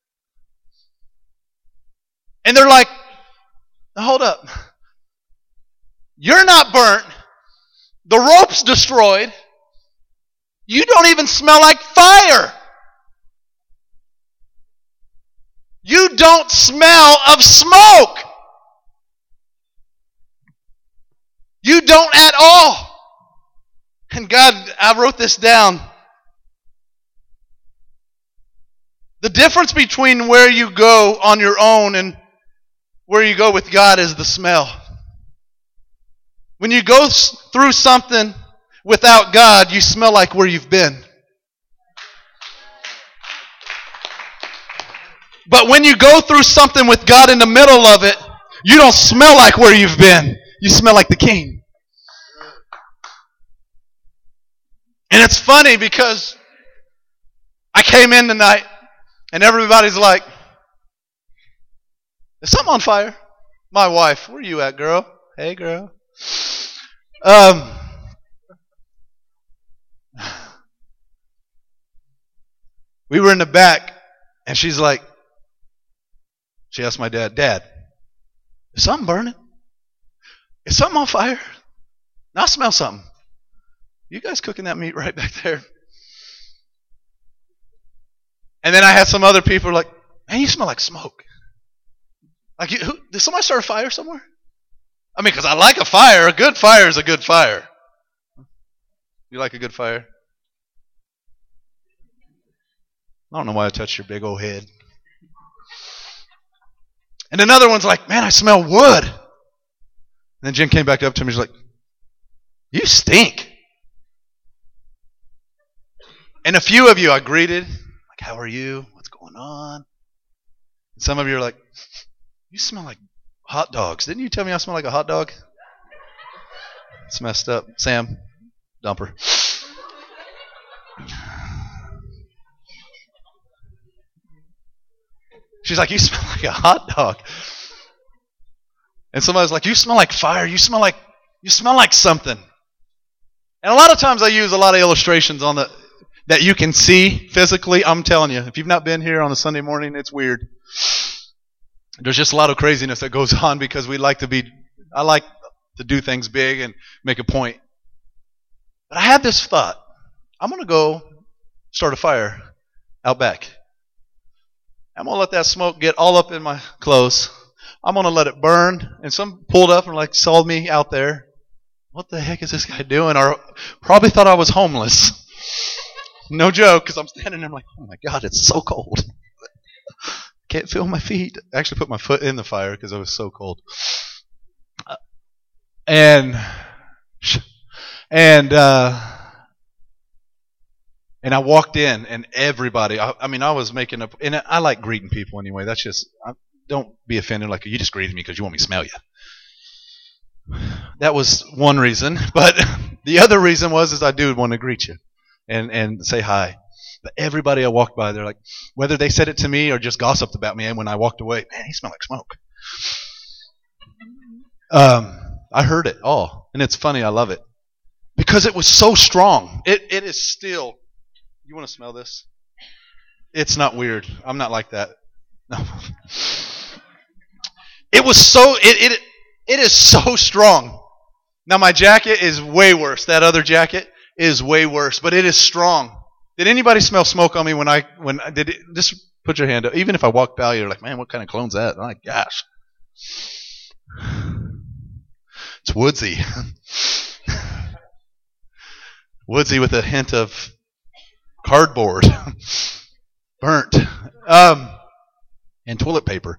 A: And they're like, hold up. You're not burnt. The rope's destroyed. You don't even smell like fire. You don't smell of smoke. You don't at all. And God, I wrote this down. The difference between where you go on your own and where you go with God is the smell. When you go through something without God, you smell like where you've been. But when you go through something with God in the middle of it, you don't smell like where you've been. You smell like the King. And it's funny because I came in tonight and everybody's like, is something on fire? My wife, where you at, girl? Hey, girl. We were in the back and she's like, she asked my dad, Dad, is something burning? Is something on fire? Now I smell something. You guys cooking that meat right back there? And then I had some other people like, man, you smell like smoke. Like, did somebody start a fire somewhere? I mean, because I like a fire. A good fire is a good fire. You like a good fire? I don't know why I touched your big old head. And another one's like, man, I smell wood. And then Jen came back up to me. She's like, you stink. And a few of you I greeted. Like, how are you? What's going on? And some of you are like, you smell like hot dogs. Didn't you tell me I smell like a hot dog? It's messed up. Sam, dumper. She's like, you smell like a hot dog. And somebody's like, you smell like fire. You smell like something. And a lot of times I use a lot of illustrations on that you can see physically. I'm telling you, if you've not been here on a Sunday morning, it's weird. There's just a lot of craziness that goes on because I like to do things big and make a point. But I had this thought. I'm going to go start a fire out back. I'm going to let that smoke get all up in my clothes. I'm going to let it burn. And some pulled up and saw me out there. What the heck is this guy doing? Or probably thought I was homeless. No joke, because I'm standing there like, oh my God, it's so cold. Can't feel my feet. I actually put my foot in the fire because it was so cold. And I walked in, and everybody, I was making up, and I like greeting people anyway. That's just, don't be offended, like you just greeted me because you want me to smell you. That was one reason. But the other reason is I do want to greet you and say hi. But everybody I walked by, they're like, whether they said it to me or just gossiped about me, and when I walked away, man, he smelled like smoke. I heard it all, and it's funny, I love it. Because it was so strong. It is still, you want to smell this? It's not weird. I'm not like that. No. It was so, it is so strong. Now my jacket is way worse. That other jacket is way worse, but it is strong. Did anybody smell smoke on me when I did it? Just put your hand up. Even if I walked by, you're like, man, what kind of cologne's that? Oh my gosh. It's woodsy. Woodsy with a hint of cardboard. Burnt. And toilet paper.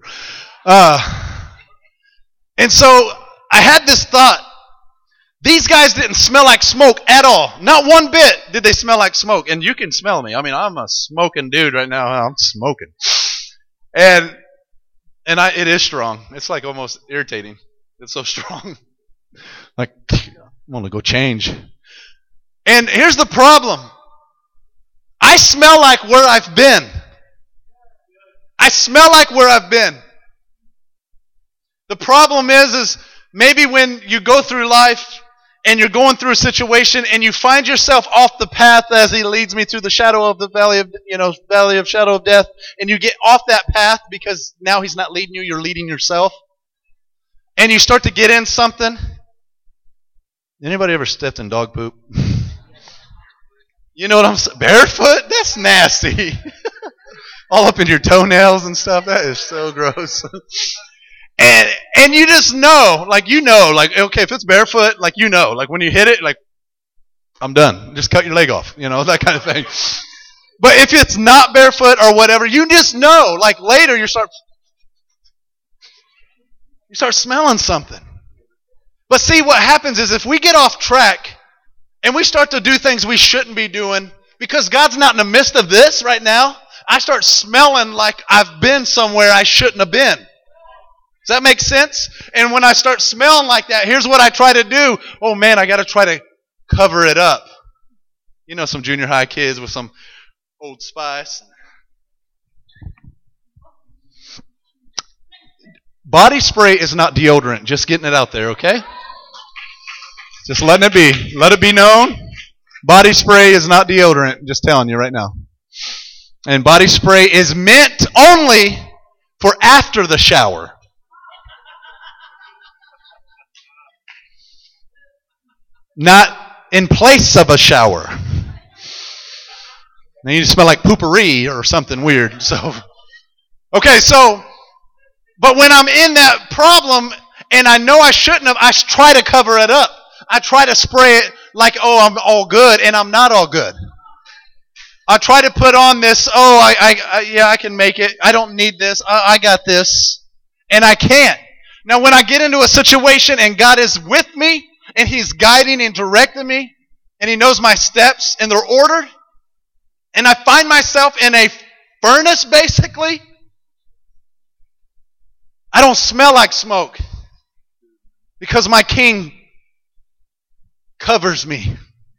A: And so I had this thought. These guys didn't smell like smoke at all. Not one bit did they smell like smoke. And you can smell me. I'm a smoking dude right now. I'm smoking. And it is strong. It's like almost irritating. It's so strong. Like, I'm going to go change. And here's the problem. I smell like where I've been. I smell like where I've been. The problem is maybe when you go through life and you're going through a situation and you find yourself off the path as he leads me through the shadow of the valley of shadow of death, and you get off that path because now he's not leading you, you're leading yourself. And you start to get in something. Anybody ever stepped in dog poop? You know what I'm saying? Barefoot? That's nasty. All up in your toenails and stuff. That is so gross. And you just know, okay, if it's barefoot, like when you hit it, I'm done. Just cut your leg off, that kind of thing. But if it's not barefoot or whatever, you just know, later you start smelling something. But see, what happens is if we get off track and we start to do things we shouldn't be doing, because God's not in the midst of this right now, I start smelling like I've been somewhere I shouldn't have been. Does that make sense? And when I start smelling like that, here's what I try to do. Oh man, I got to try to cover it up. Some junior high kids with some Old Spice. Body spray is not deodorant. Just getting it out there, okay? Just letting it be. Let it be known. Body spray is not deodorant. Just telling you right now. And body spray is meant only for after the shower. Not in place of a shower. Now you smell like poopery or something weird. But when I'm in that problem and I know I shouldn't have, I try to cover it up. I try to spray it like, I'm all good, and I'm not all good. I try to put on this, I can make it. I don't need this. I got this. And I can't. Now when I get into a situation and God is with me, and He's guiding and directing me, and He knows my steps, and they're ordered, and I find myself in a furnace, basically, I don't smell like smoke because my King covers me.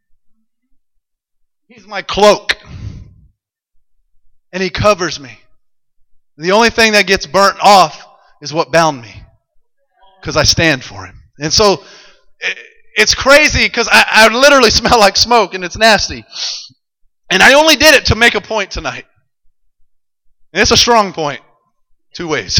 A: He's my cloak, and He covers me. The only thing that gets burnt off is what bound me because I stand for Him. And so it's crazy because I literally smell like smoke, and it's nasty. And I only did it to make a point tonight. And it's a strong point. 2 ways.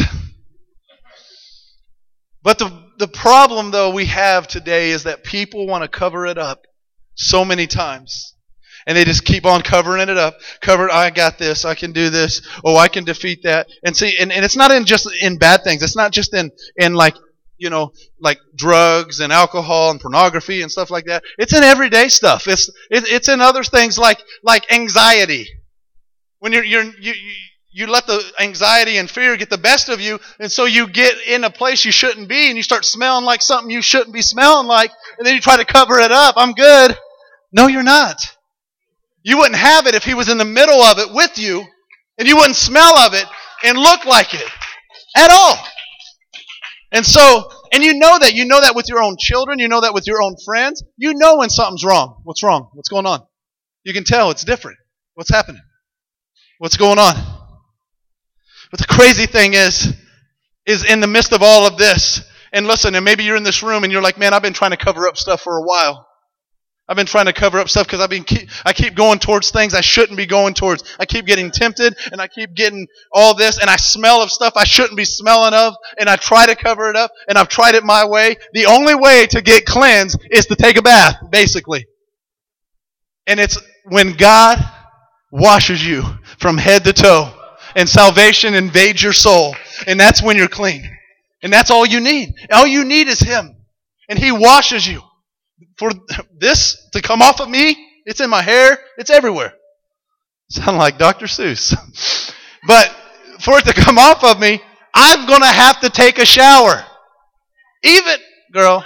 A: But the problem, though, we have today is that people want to cover it up so many times. And they just keep on covering it up. I got this. I can do this. Oh, I can defeat that. And see, and it's not just in bad things. It's not just in like, like drugs and alcohol and pornography and stuff like that. It's in everyday stuff. It's in other things like anxiety. When you let the anxiety and fear get the best of you, and so you get in a place you shouldn't be, and you start smelling like something you shouldn't be smelling like, and then you try to cover it up. I'm good. No, you're not. You wouldn't have it if he was in the middle of it with you, and you wouldn't smell of it and look like it at all. And so, and you know that with your own children, you know that with your own friends. You know when something's wrong. What's wrong? What's going on? You can tell it's different. What's happening? What's going on? But the crazy thing is in the midst of all of this, and listen, and maybe you're in this room and you're like, man, I've been trying to cover up stuff for a while. I've been trying to cover up stuff because I keep going towards things I shouldn't be going towards. I keep getting tempted, and I keep getting all this, and I smell of stuff I shouldn't be smelling of, and I try to cover it up, and I've tried it my way. The only way to get cleansed is to take a bath, basically. And it's when God washes you from head to toe, and salvation invades your soul, and that's when you're clean. And that's all you need. All you need is Him. And He washes you. For this to come off of me, it's in my hair, it's everywhere. Sound like Dr. Seuss. But for it to come off of me, I'm going to have to take a shower. Even, girl,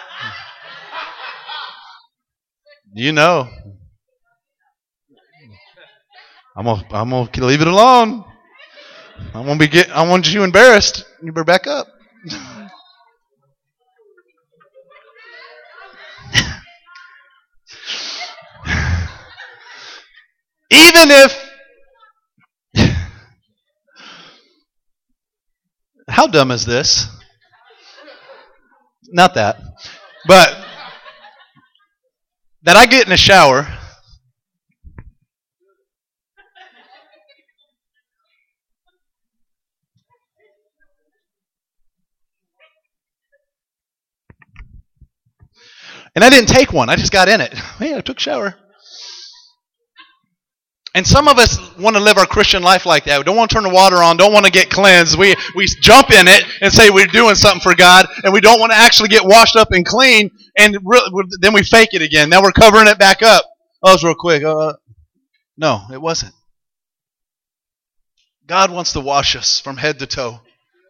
A: you know, I'm gonna leave it alone. I want you embarrassed. You better back up. Even if, how dumb is this? Not that, but that I get in a shower and I didn't take one. I just got in it. Hey, I took a shower. And some of us want to live our Christian life like that. We don't want to turn the water on, don't want to get cleansed. We jump in it and say we're doing something for God, and we don't want to actually get washed up and clean, and then we fake it again. Now we're covering it back up. Oh, it was real quick. No, it wasn't. God wants to wash us from head to toe.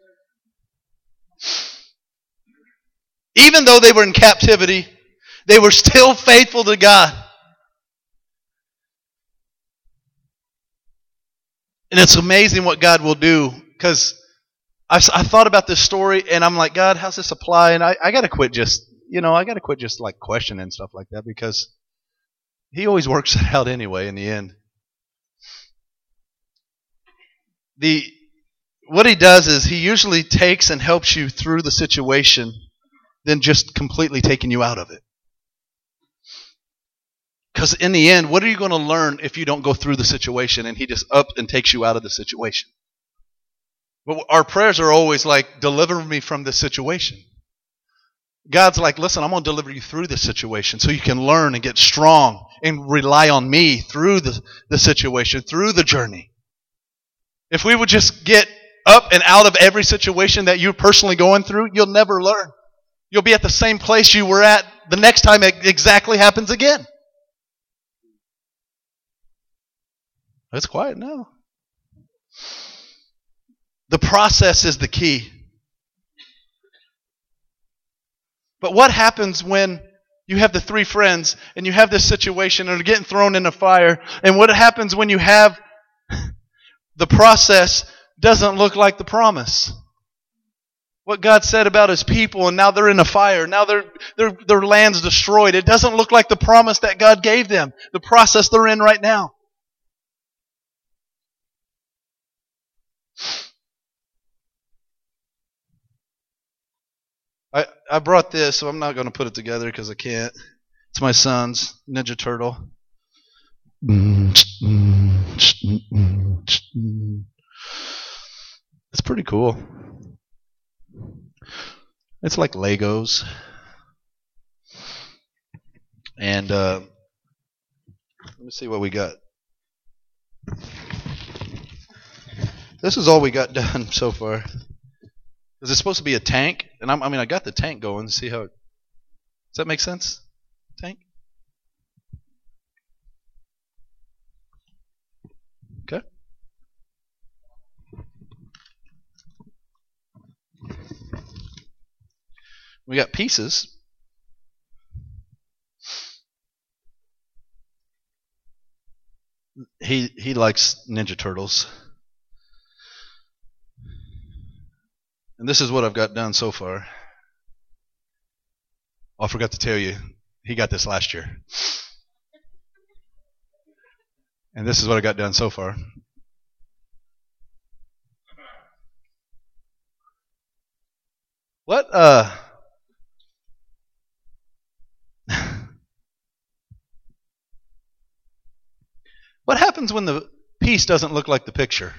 A: Even though they were in captivity, they were still faithful to God. And it's amazing what God will do, because I thought about this story and I'm like, God, how's this apply? And I got to quit just like questioning and stuff like that, because He always works it out anyway in the end. What He does is He usually takes and helps you through the situation than just completely taking you out of it. Because in the end, what are you going to learn if you don't go through the situation and He just up and takes you out of the situation? But our prayers are always like, deliver me from this situation. God's like, listen, I'm going to deliver you through this situation so you can learn and get strong and rely on me through the situation, through the journey. If we would just get up and out of every situation that you're personally going through, you'll never learn. You'll be at the same place you were at the next time it exactly happens again. It's quiet now. The process is the key. But what happens when you have the three friends and you have this situation and they're getting thrown in a fire? And what happens when you have the process doesn't look like the promise? What God said about His people, and now they're in a fire. Now their land's destroyed. It doesn't look like the promise that God gave them. The process they're in right now. I brought this, so I'm not going to put it together because I can't. It's my son's Ninja Turtle. It's pretty cool. It's like Legos. And let me see what we got. This is all we got done so far. Is it supposed to be a tank? And I got the tank going. See how? Does that make sense? Tank. Okay. We got pieces. He likes Ninja Turtles. And this is what I've got done so far. Oh, I forgot to tell you, he got this last year. And this is what I got done so far. What what happens when the piece doesn't look like the picture?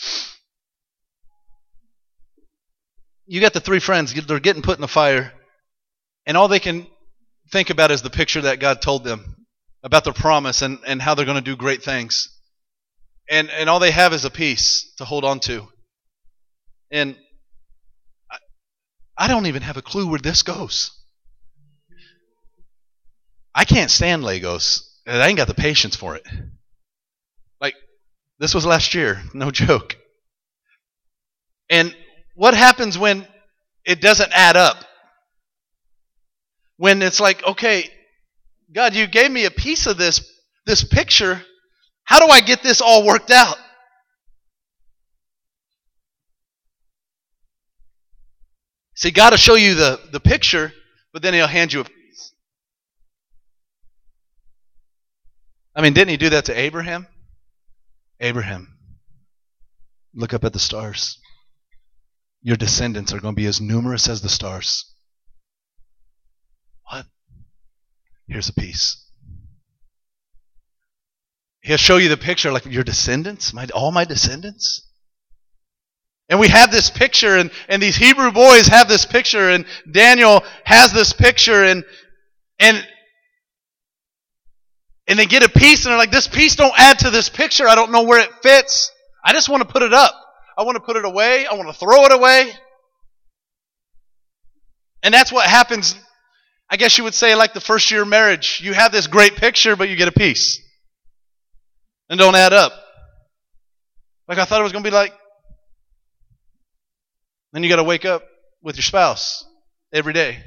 A: You got the three friends, they're getting put in the fire, and all they can think about is the picture that God told them about their promise and how they're going to do great things. And all they have is a piece to hold on to. And I don't even have a clue where this goes. I can't stand Legos. And I ain't got the patience for it. Like, this was last year, no joke. And what happens when it doesn't add up? When it's like, okay, God, you gave me a piece of this picture. How do I get this all worked out? See, God will show you the picture, but then He'll hand you a piece. I mean, didn't He do that to Abraham? Abraham, look up at the stars. Your descendants are going to be as numerous as the stars. What? Here's a piece. He'll show you the picture, like your descendants, all my descendants. And we have this picture, and these Hebrew boys have this picture, and Daniel has this picture, and they get a piece, and they're like, this piece don't add to this picture. I don't know where it fits. I just want to put it up. I want to put it away. I want to throw it away. And that's what happens, I guess you would say, like the first year of marriage. You have this great picture, but you get a piece. And don't add up. Like I thought it was going to be like. Then you got to wake up with your spouse every day.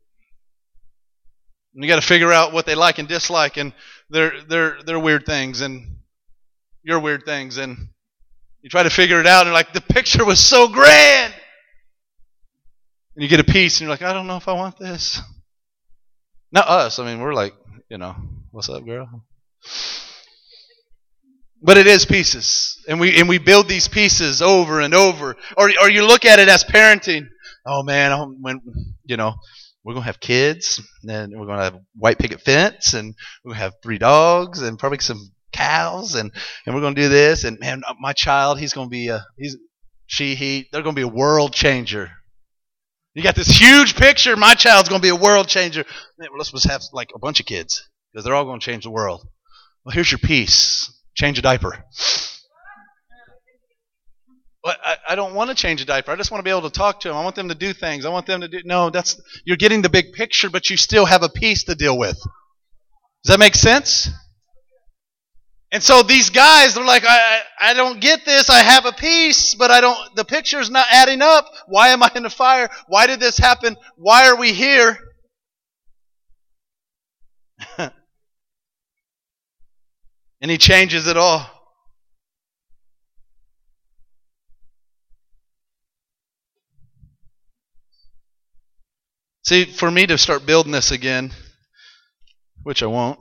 A: And you got to figure out what they like and dislike, and their weird things, and your weird things, and you try to figure it out, and like the picture was so grand. And you get a piece, and you're like, I don't know if I want this. Not us. I mean, we're like, what's up, girl? But it is pieces. And we build these pieces over and over. Or you look at it as parenting. Oh man, we're going to have kids, and we're going to have a white picket fence, and we're going to have 3 dogs, and probably some cows, and we're going to do this. And man, my child, he's going to be they're going to be a world changer. You got this huge picture. My child's going to be a world changer. Man, well, let's have like a bunch of kids because they're all going to change the world. Well, here's your piece. Change a diaper. But I don't want to change a diaper. I just want to be able to talk to them. I want them to do things. I want them to do. No, you're getting the big picture, but you still have a piece to deal with. Does that make sense? And so these guys, they're like, I don't get this. I have a piece, but the picture's not adding up. Why am I in the fire? Why did this happen? Why are we here? And He changes it all. See, for me to start building this again, which I won't,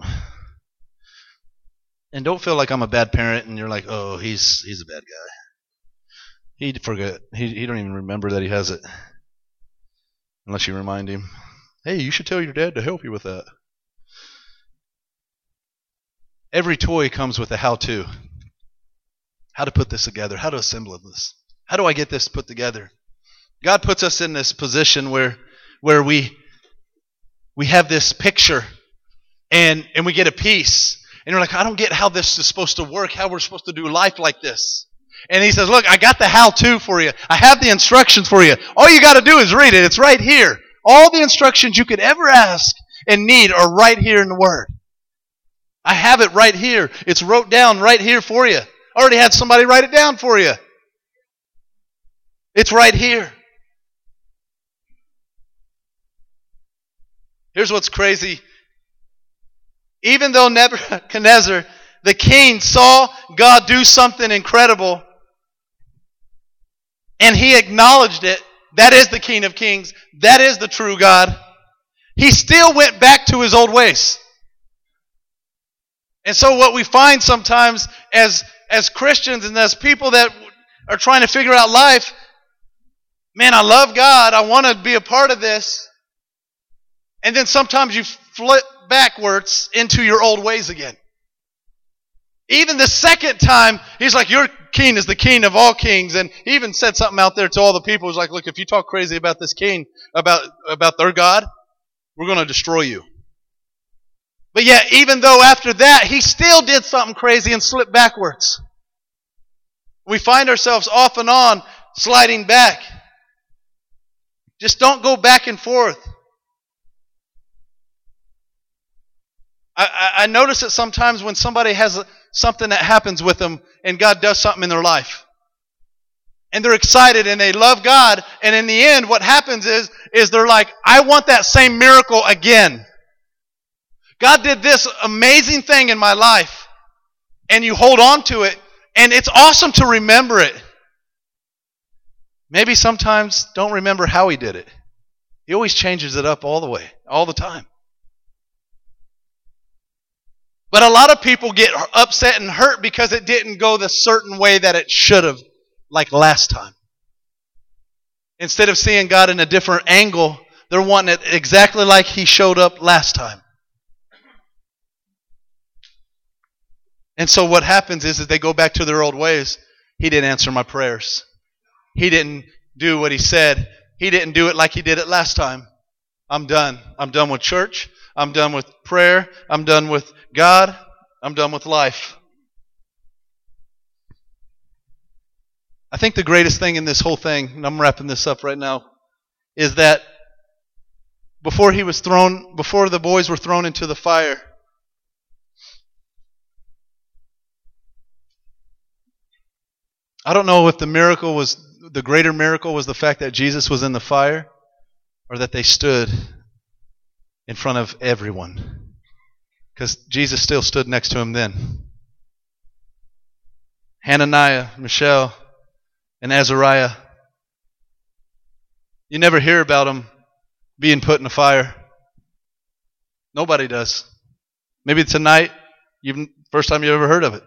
A: and don't feel like I'm a bad parent and you're like, oh, he's a bad guy. He'd forget. He don't even remember that he has it. Unless you remind him, hey, you should tell your dad to help you with that. Every toy comes with a how-to. How to put this together. How to assemble this. How do I get this put together? God puts us in this position where we have this picture and we get a piece. And you're like, I don't get how this is supposed to work, how we're supposed to do life like this. And he says, look, I got the how-to for you. I have the instructions for you. All you got to do is read it. It's right here. All the instructions you could ever ask and need are right here in the Word. I have it right here. It's wrote down right here for you. I already had somebody write it down for you. It's right here. Here's what's crazy. Even though Nebuchadnezzar, the king, saw God do something incredible, and he acknowledged it, that is the King of Kings, that is the true God, he still went back to his old ways. And so what we find sometimes as Christians and as people that are trying to figure out life, man, I love God, I want to be a part of this. And then sometimes you flip backwards into your old ways again. Even the second time, he's like, your king is the king of all kings. And he even said something out there to all the people. He's like, look, if you talk crazy about this king, about their God, we're going to destroy you. But yet, even though after that, he still did something crazy and slipped backwards. We find ourselves off and on sliding back. Just don't go back and forth. I notice it sometimes when somebody has something that happens with them and God does something in their life. And they're excited and they love God. And in the end, what happens is they're like, I want that same miracle again. God did this amazing thing in my life. And you hold on to it. And it's awesome to remember it. Maybe sometimes don't remember how he did it. He always changes it up all the time. But a lot of people get upset and hurt because it didn't go the certain way that it should have, like last time. Instead of seeing God in a different angle, they're wanting it exactly like he showed up last time. And so what happens is they go back to their old ways. He didn't answer my prayers. He didn't do what he said. He didn't do it like he did it last time. I'm done. I'm done with church. I'm done with prayer. I'm done with God. I'm done with life. I think the greatest thing in this whole thing, and I'm wrapping this up right now, is that before the boys were thrown into the fire, I don't know if the greater miracle was the fact that Jesus was in the fire or that they stood in front of everyone. Because Jesus still stood next to him then. Hananiah, Mishael, and Azariah. You never hear about them being put in the fire. Nobody does. Maybe tonight, first time you ever heard of it.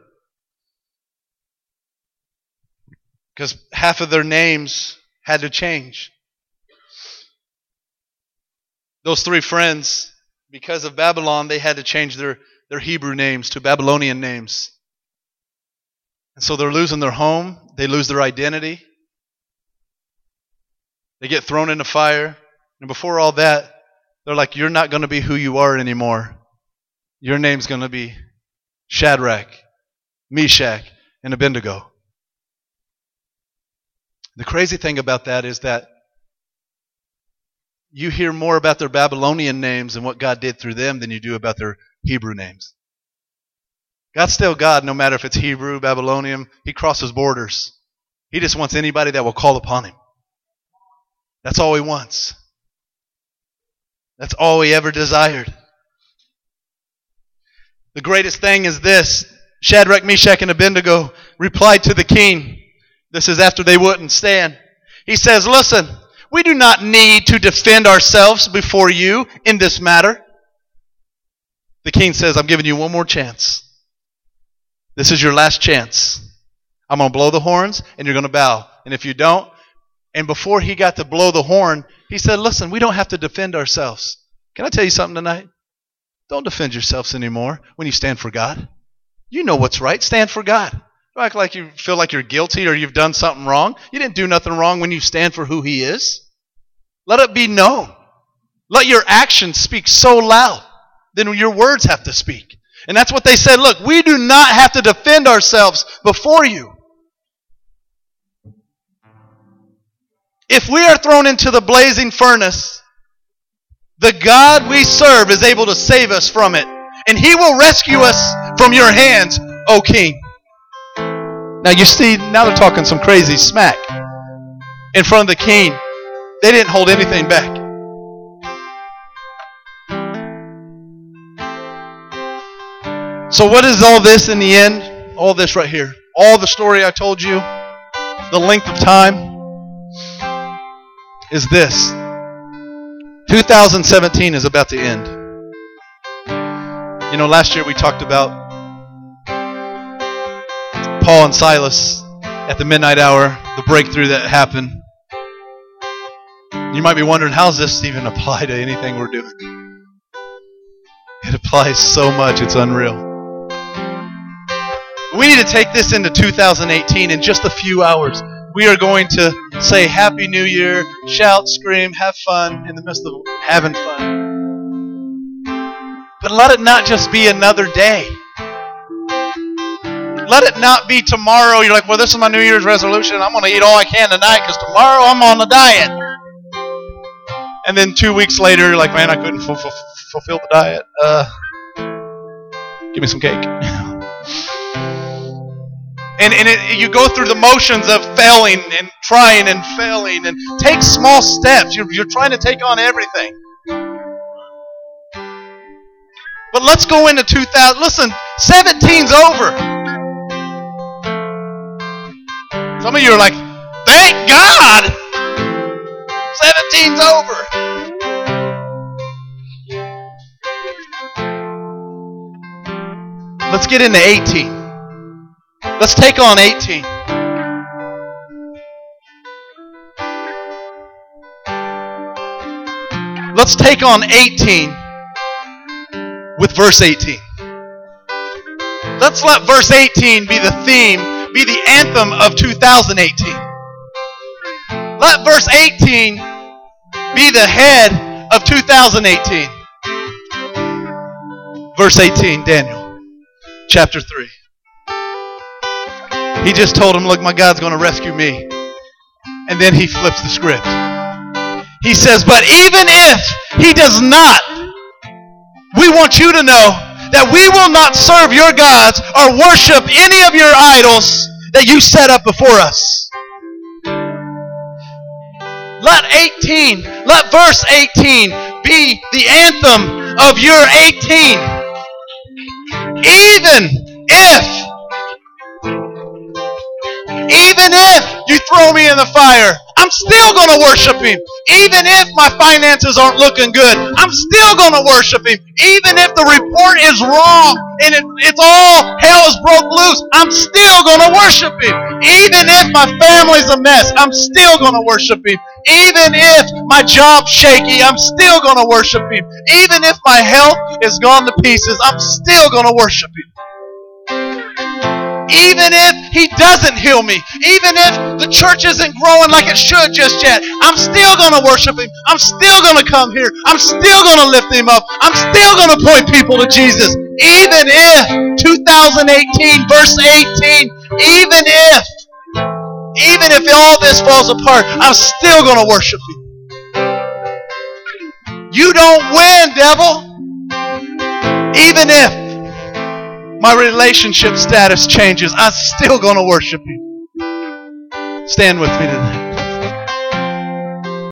A: Because half of their names had to change. Those three friends, because of Babylon, they had to change their Hebrew names to Babylonian names. And so they're losing their home. They lose their identity. They get thrown into fire. And before all that, they're like, you're not going to be who you are anymore. Your name's going to be Shadrach, Meshach, and Abednego. The crazy thing about that is that you hear more about their Babylonian names and what God did through them than you do about their Hebrew names. God's still God, no matter if it's Hebrew, Babylonian. He crosses borders. He just wants anybody that will call upon him. That's all he wants. That's all he ever desired. The greatest thing is this. Shadrach, Meshach, and Abednego replied to the king. This is after they wouldn't stand. He says, listen, we do not need to defend ourselves before you in this matter. The king says, I'm giving you one more chance. This is your last chance. I'm going to blow the horns and you're going to bow. And if you don't, and before he got to blow the horn, he said, listen, we don't have to defend ourselves. Can I tell you something tonight? Don't defend yourselves anymore when you stand for God. You know what's right. Stand for God. Don't act like you feel like you're guilty or you've done something wrong. You didn't do nothing wrong when you stand for who He is. Let it be known. Let your actions speak so loud, then your words have to speak. And that's what they said. Look, we do not have to defend ourselves before you. If we are thrown into the blazing furnace, the God we serve is able to save us from it. And He will rescue us from your hands, O King. Now you see, now they're talking some crazy smack in front of the king. They didn't hold anything back. So what is all this in the end? All this right here. All the story I told you, the length of time, is this. 2017 is about to end. You know, last year we talked about Paul and Silas at the midnight hour, the breakthrough that happened. You might be wondering, how does this even apply to anything we're doing? It applies so much, it's unreal. We need to take this into 2018 in just a few hours. We are going to say Happy New Year, shout, scream, have fun in the midst of having fun. But let it not just be another day. Let it not be tomorrow. You're like, well, this is my New Year's resolution. I'm going to eat all I can tonight because tomorrow I'm on the diet. And then 2 weeks later, you're like, man, I couldn't fulfill the diet. Give me some cake. You go through the motions of failing and trying and failing, and take small steps. You're trying to take on everything. But let's go into 2000. Listen, 17's over. Some of you are like, thank God! 17's over. Let's get into 18. Let's take on 18. Let's take on 18 with verse 18. Let's let verse 18 be the theme, be the anthem of 2018. Let verse 18 be the head of 2018. Verse 18, Daniel, chapter 3. He just told him, look, my God's going to rescue me. And then he flips the script. He says, but even if He does not, we want you to know that we will not serve your gods or worship any of your idols that you set up before us. Let verse 18 be the anthem of your 18. Even if you throw me in the fire, I'm still going to worship Him. Even if my finances aren't looking good, I'm still going to worship Him. Even if the report is wrong and it's all hell is broke loose, I'm still going to worship Him. Even if my family's a mess, I'm still going to worship Him. Even if my job's shaky, I'm still going to worship Him. Even if my health is gone to pieces, I'm still going to worship Him. Even if He doesn't heal me, even if the church isn't growing like it should just yet, I'm still going to worship Him. I'm still going to come here. I'm still going to lift Him up. I'm still going to point people to Jesus. Even if 2018, verse 18, even if all this falls apart, I'm still going to worship Him. You don't win, devil. Even if my relationship status changes, I'm still going to worship Him. Stand with me tonight.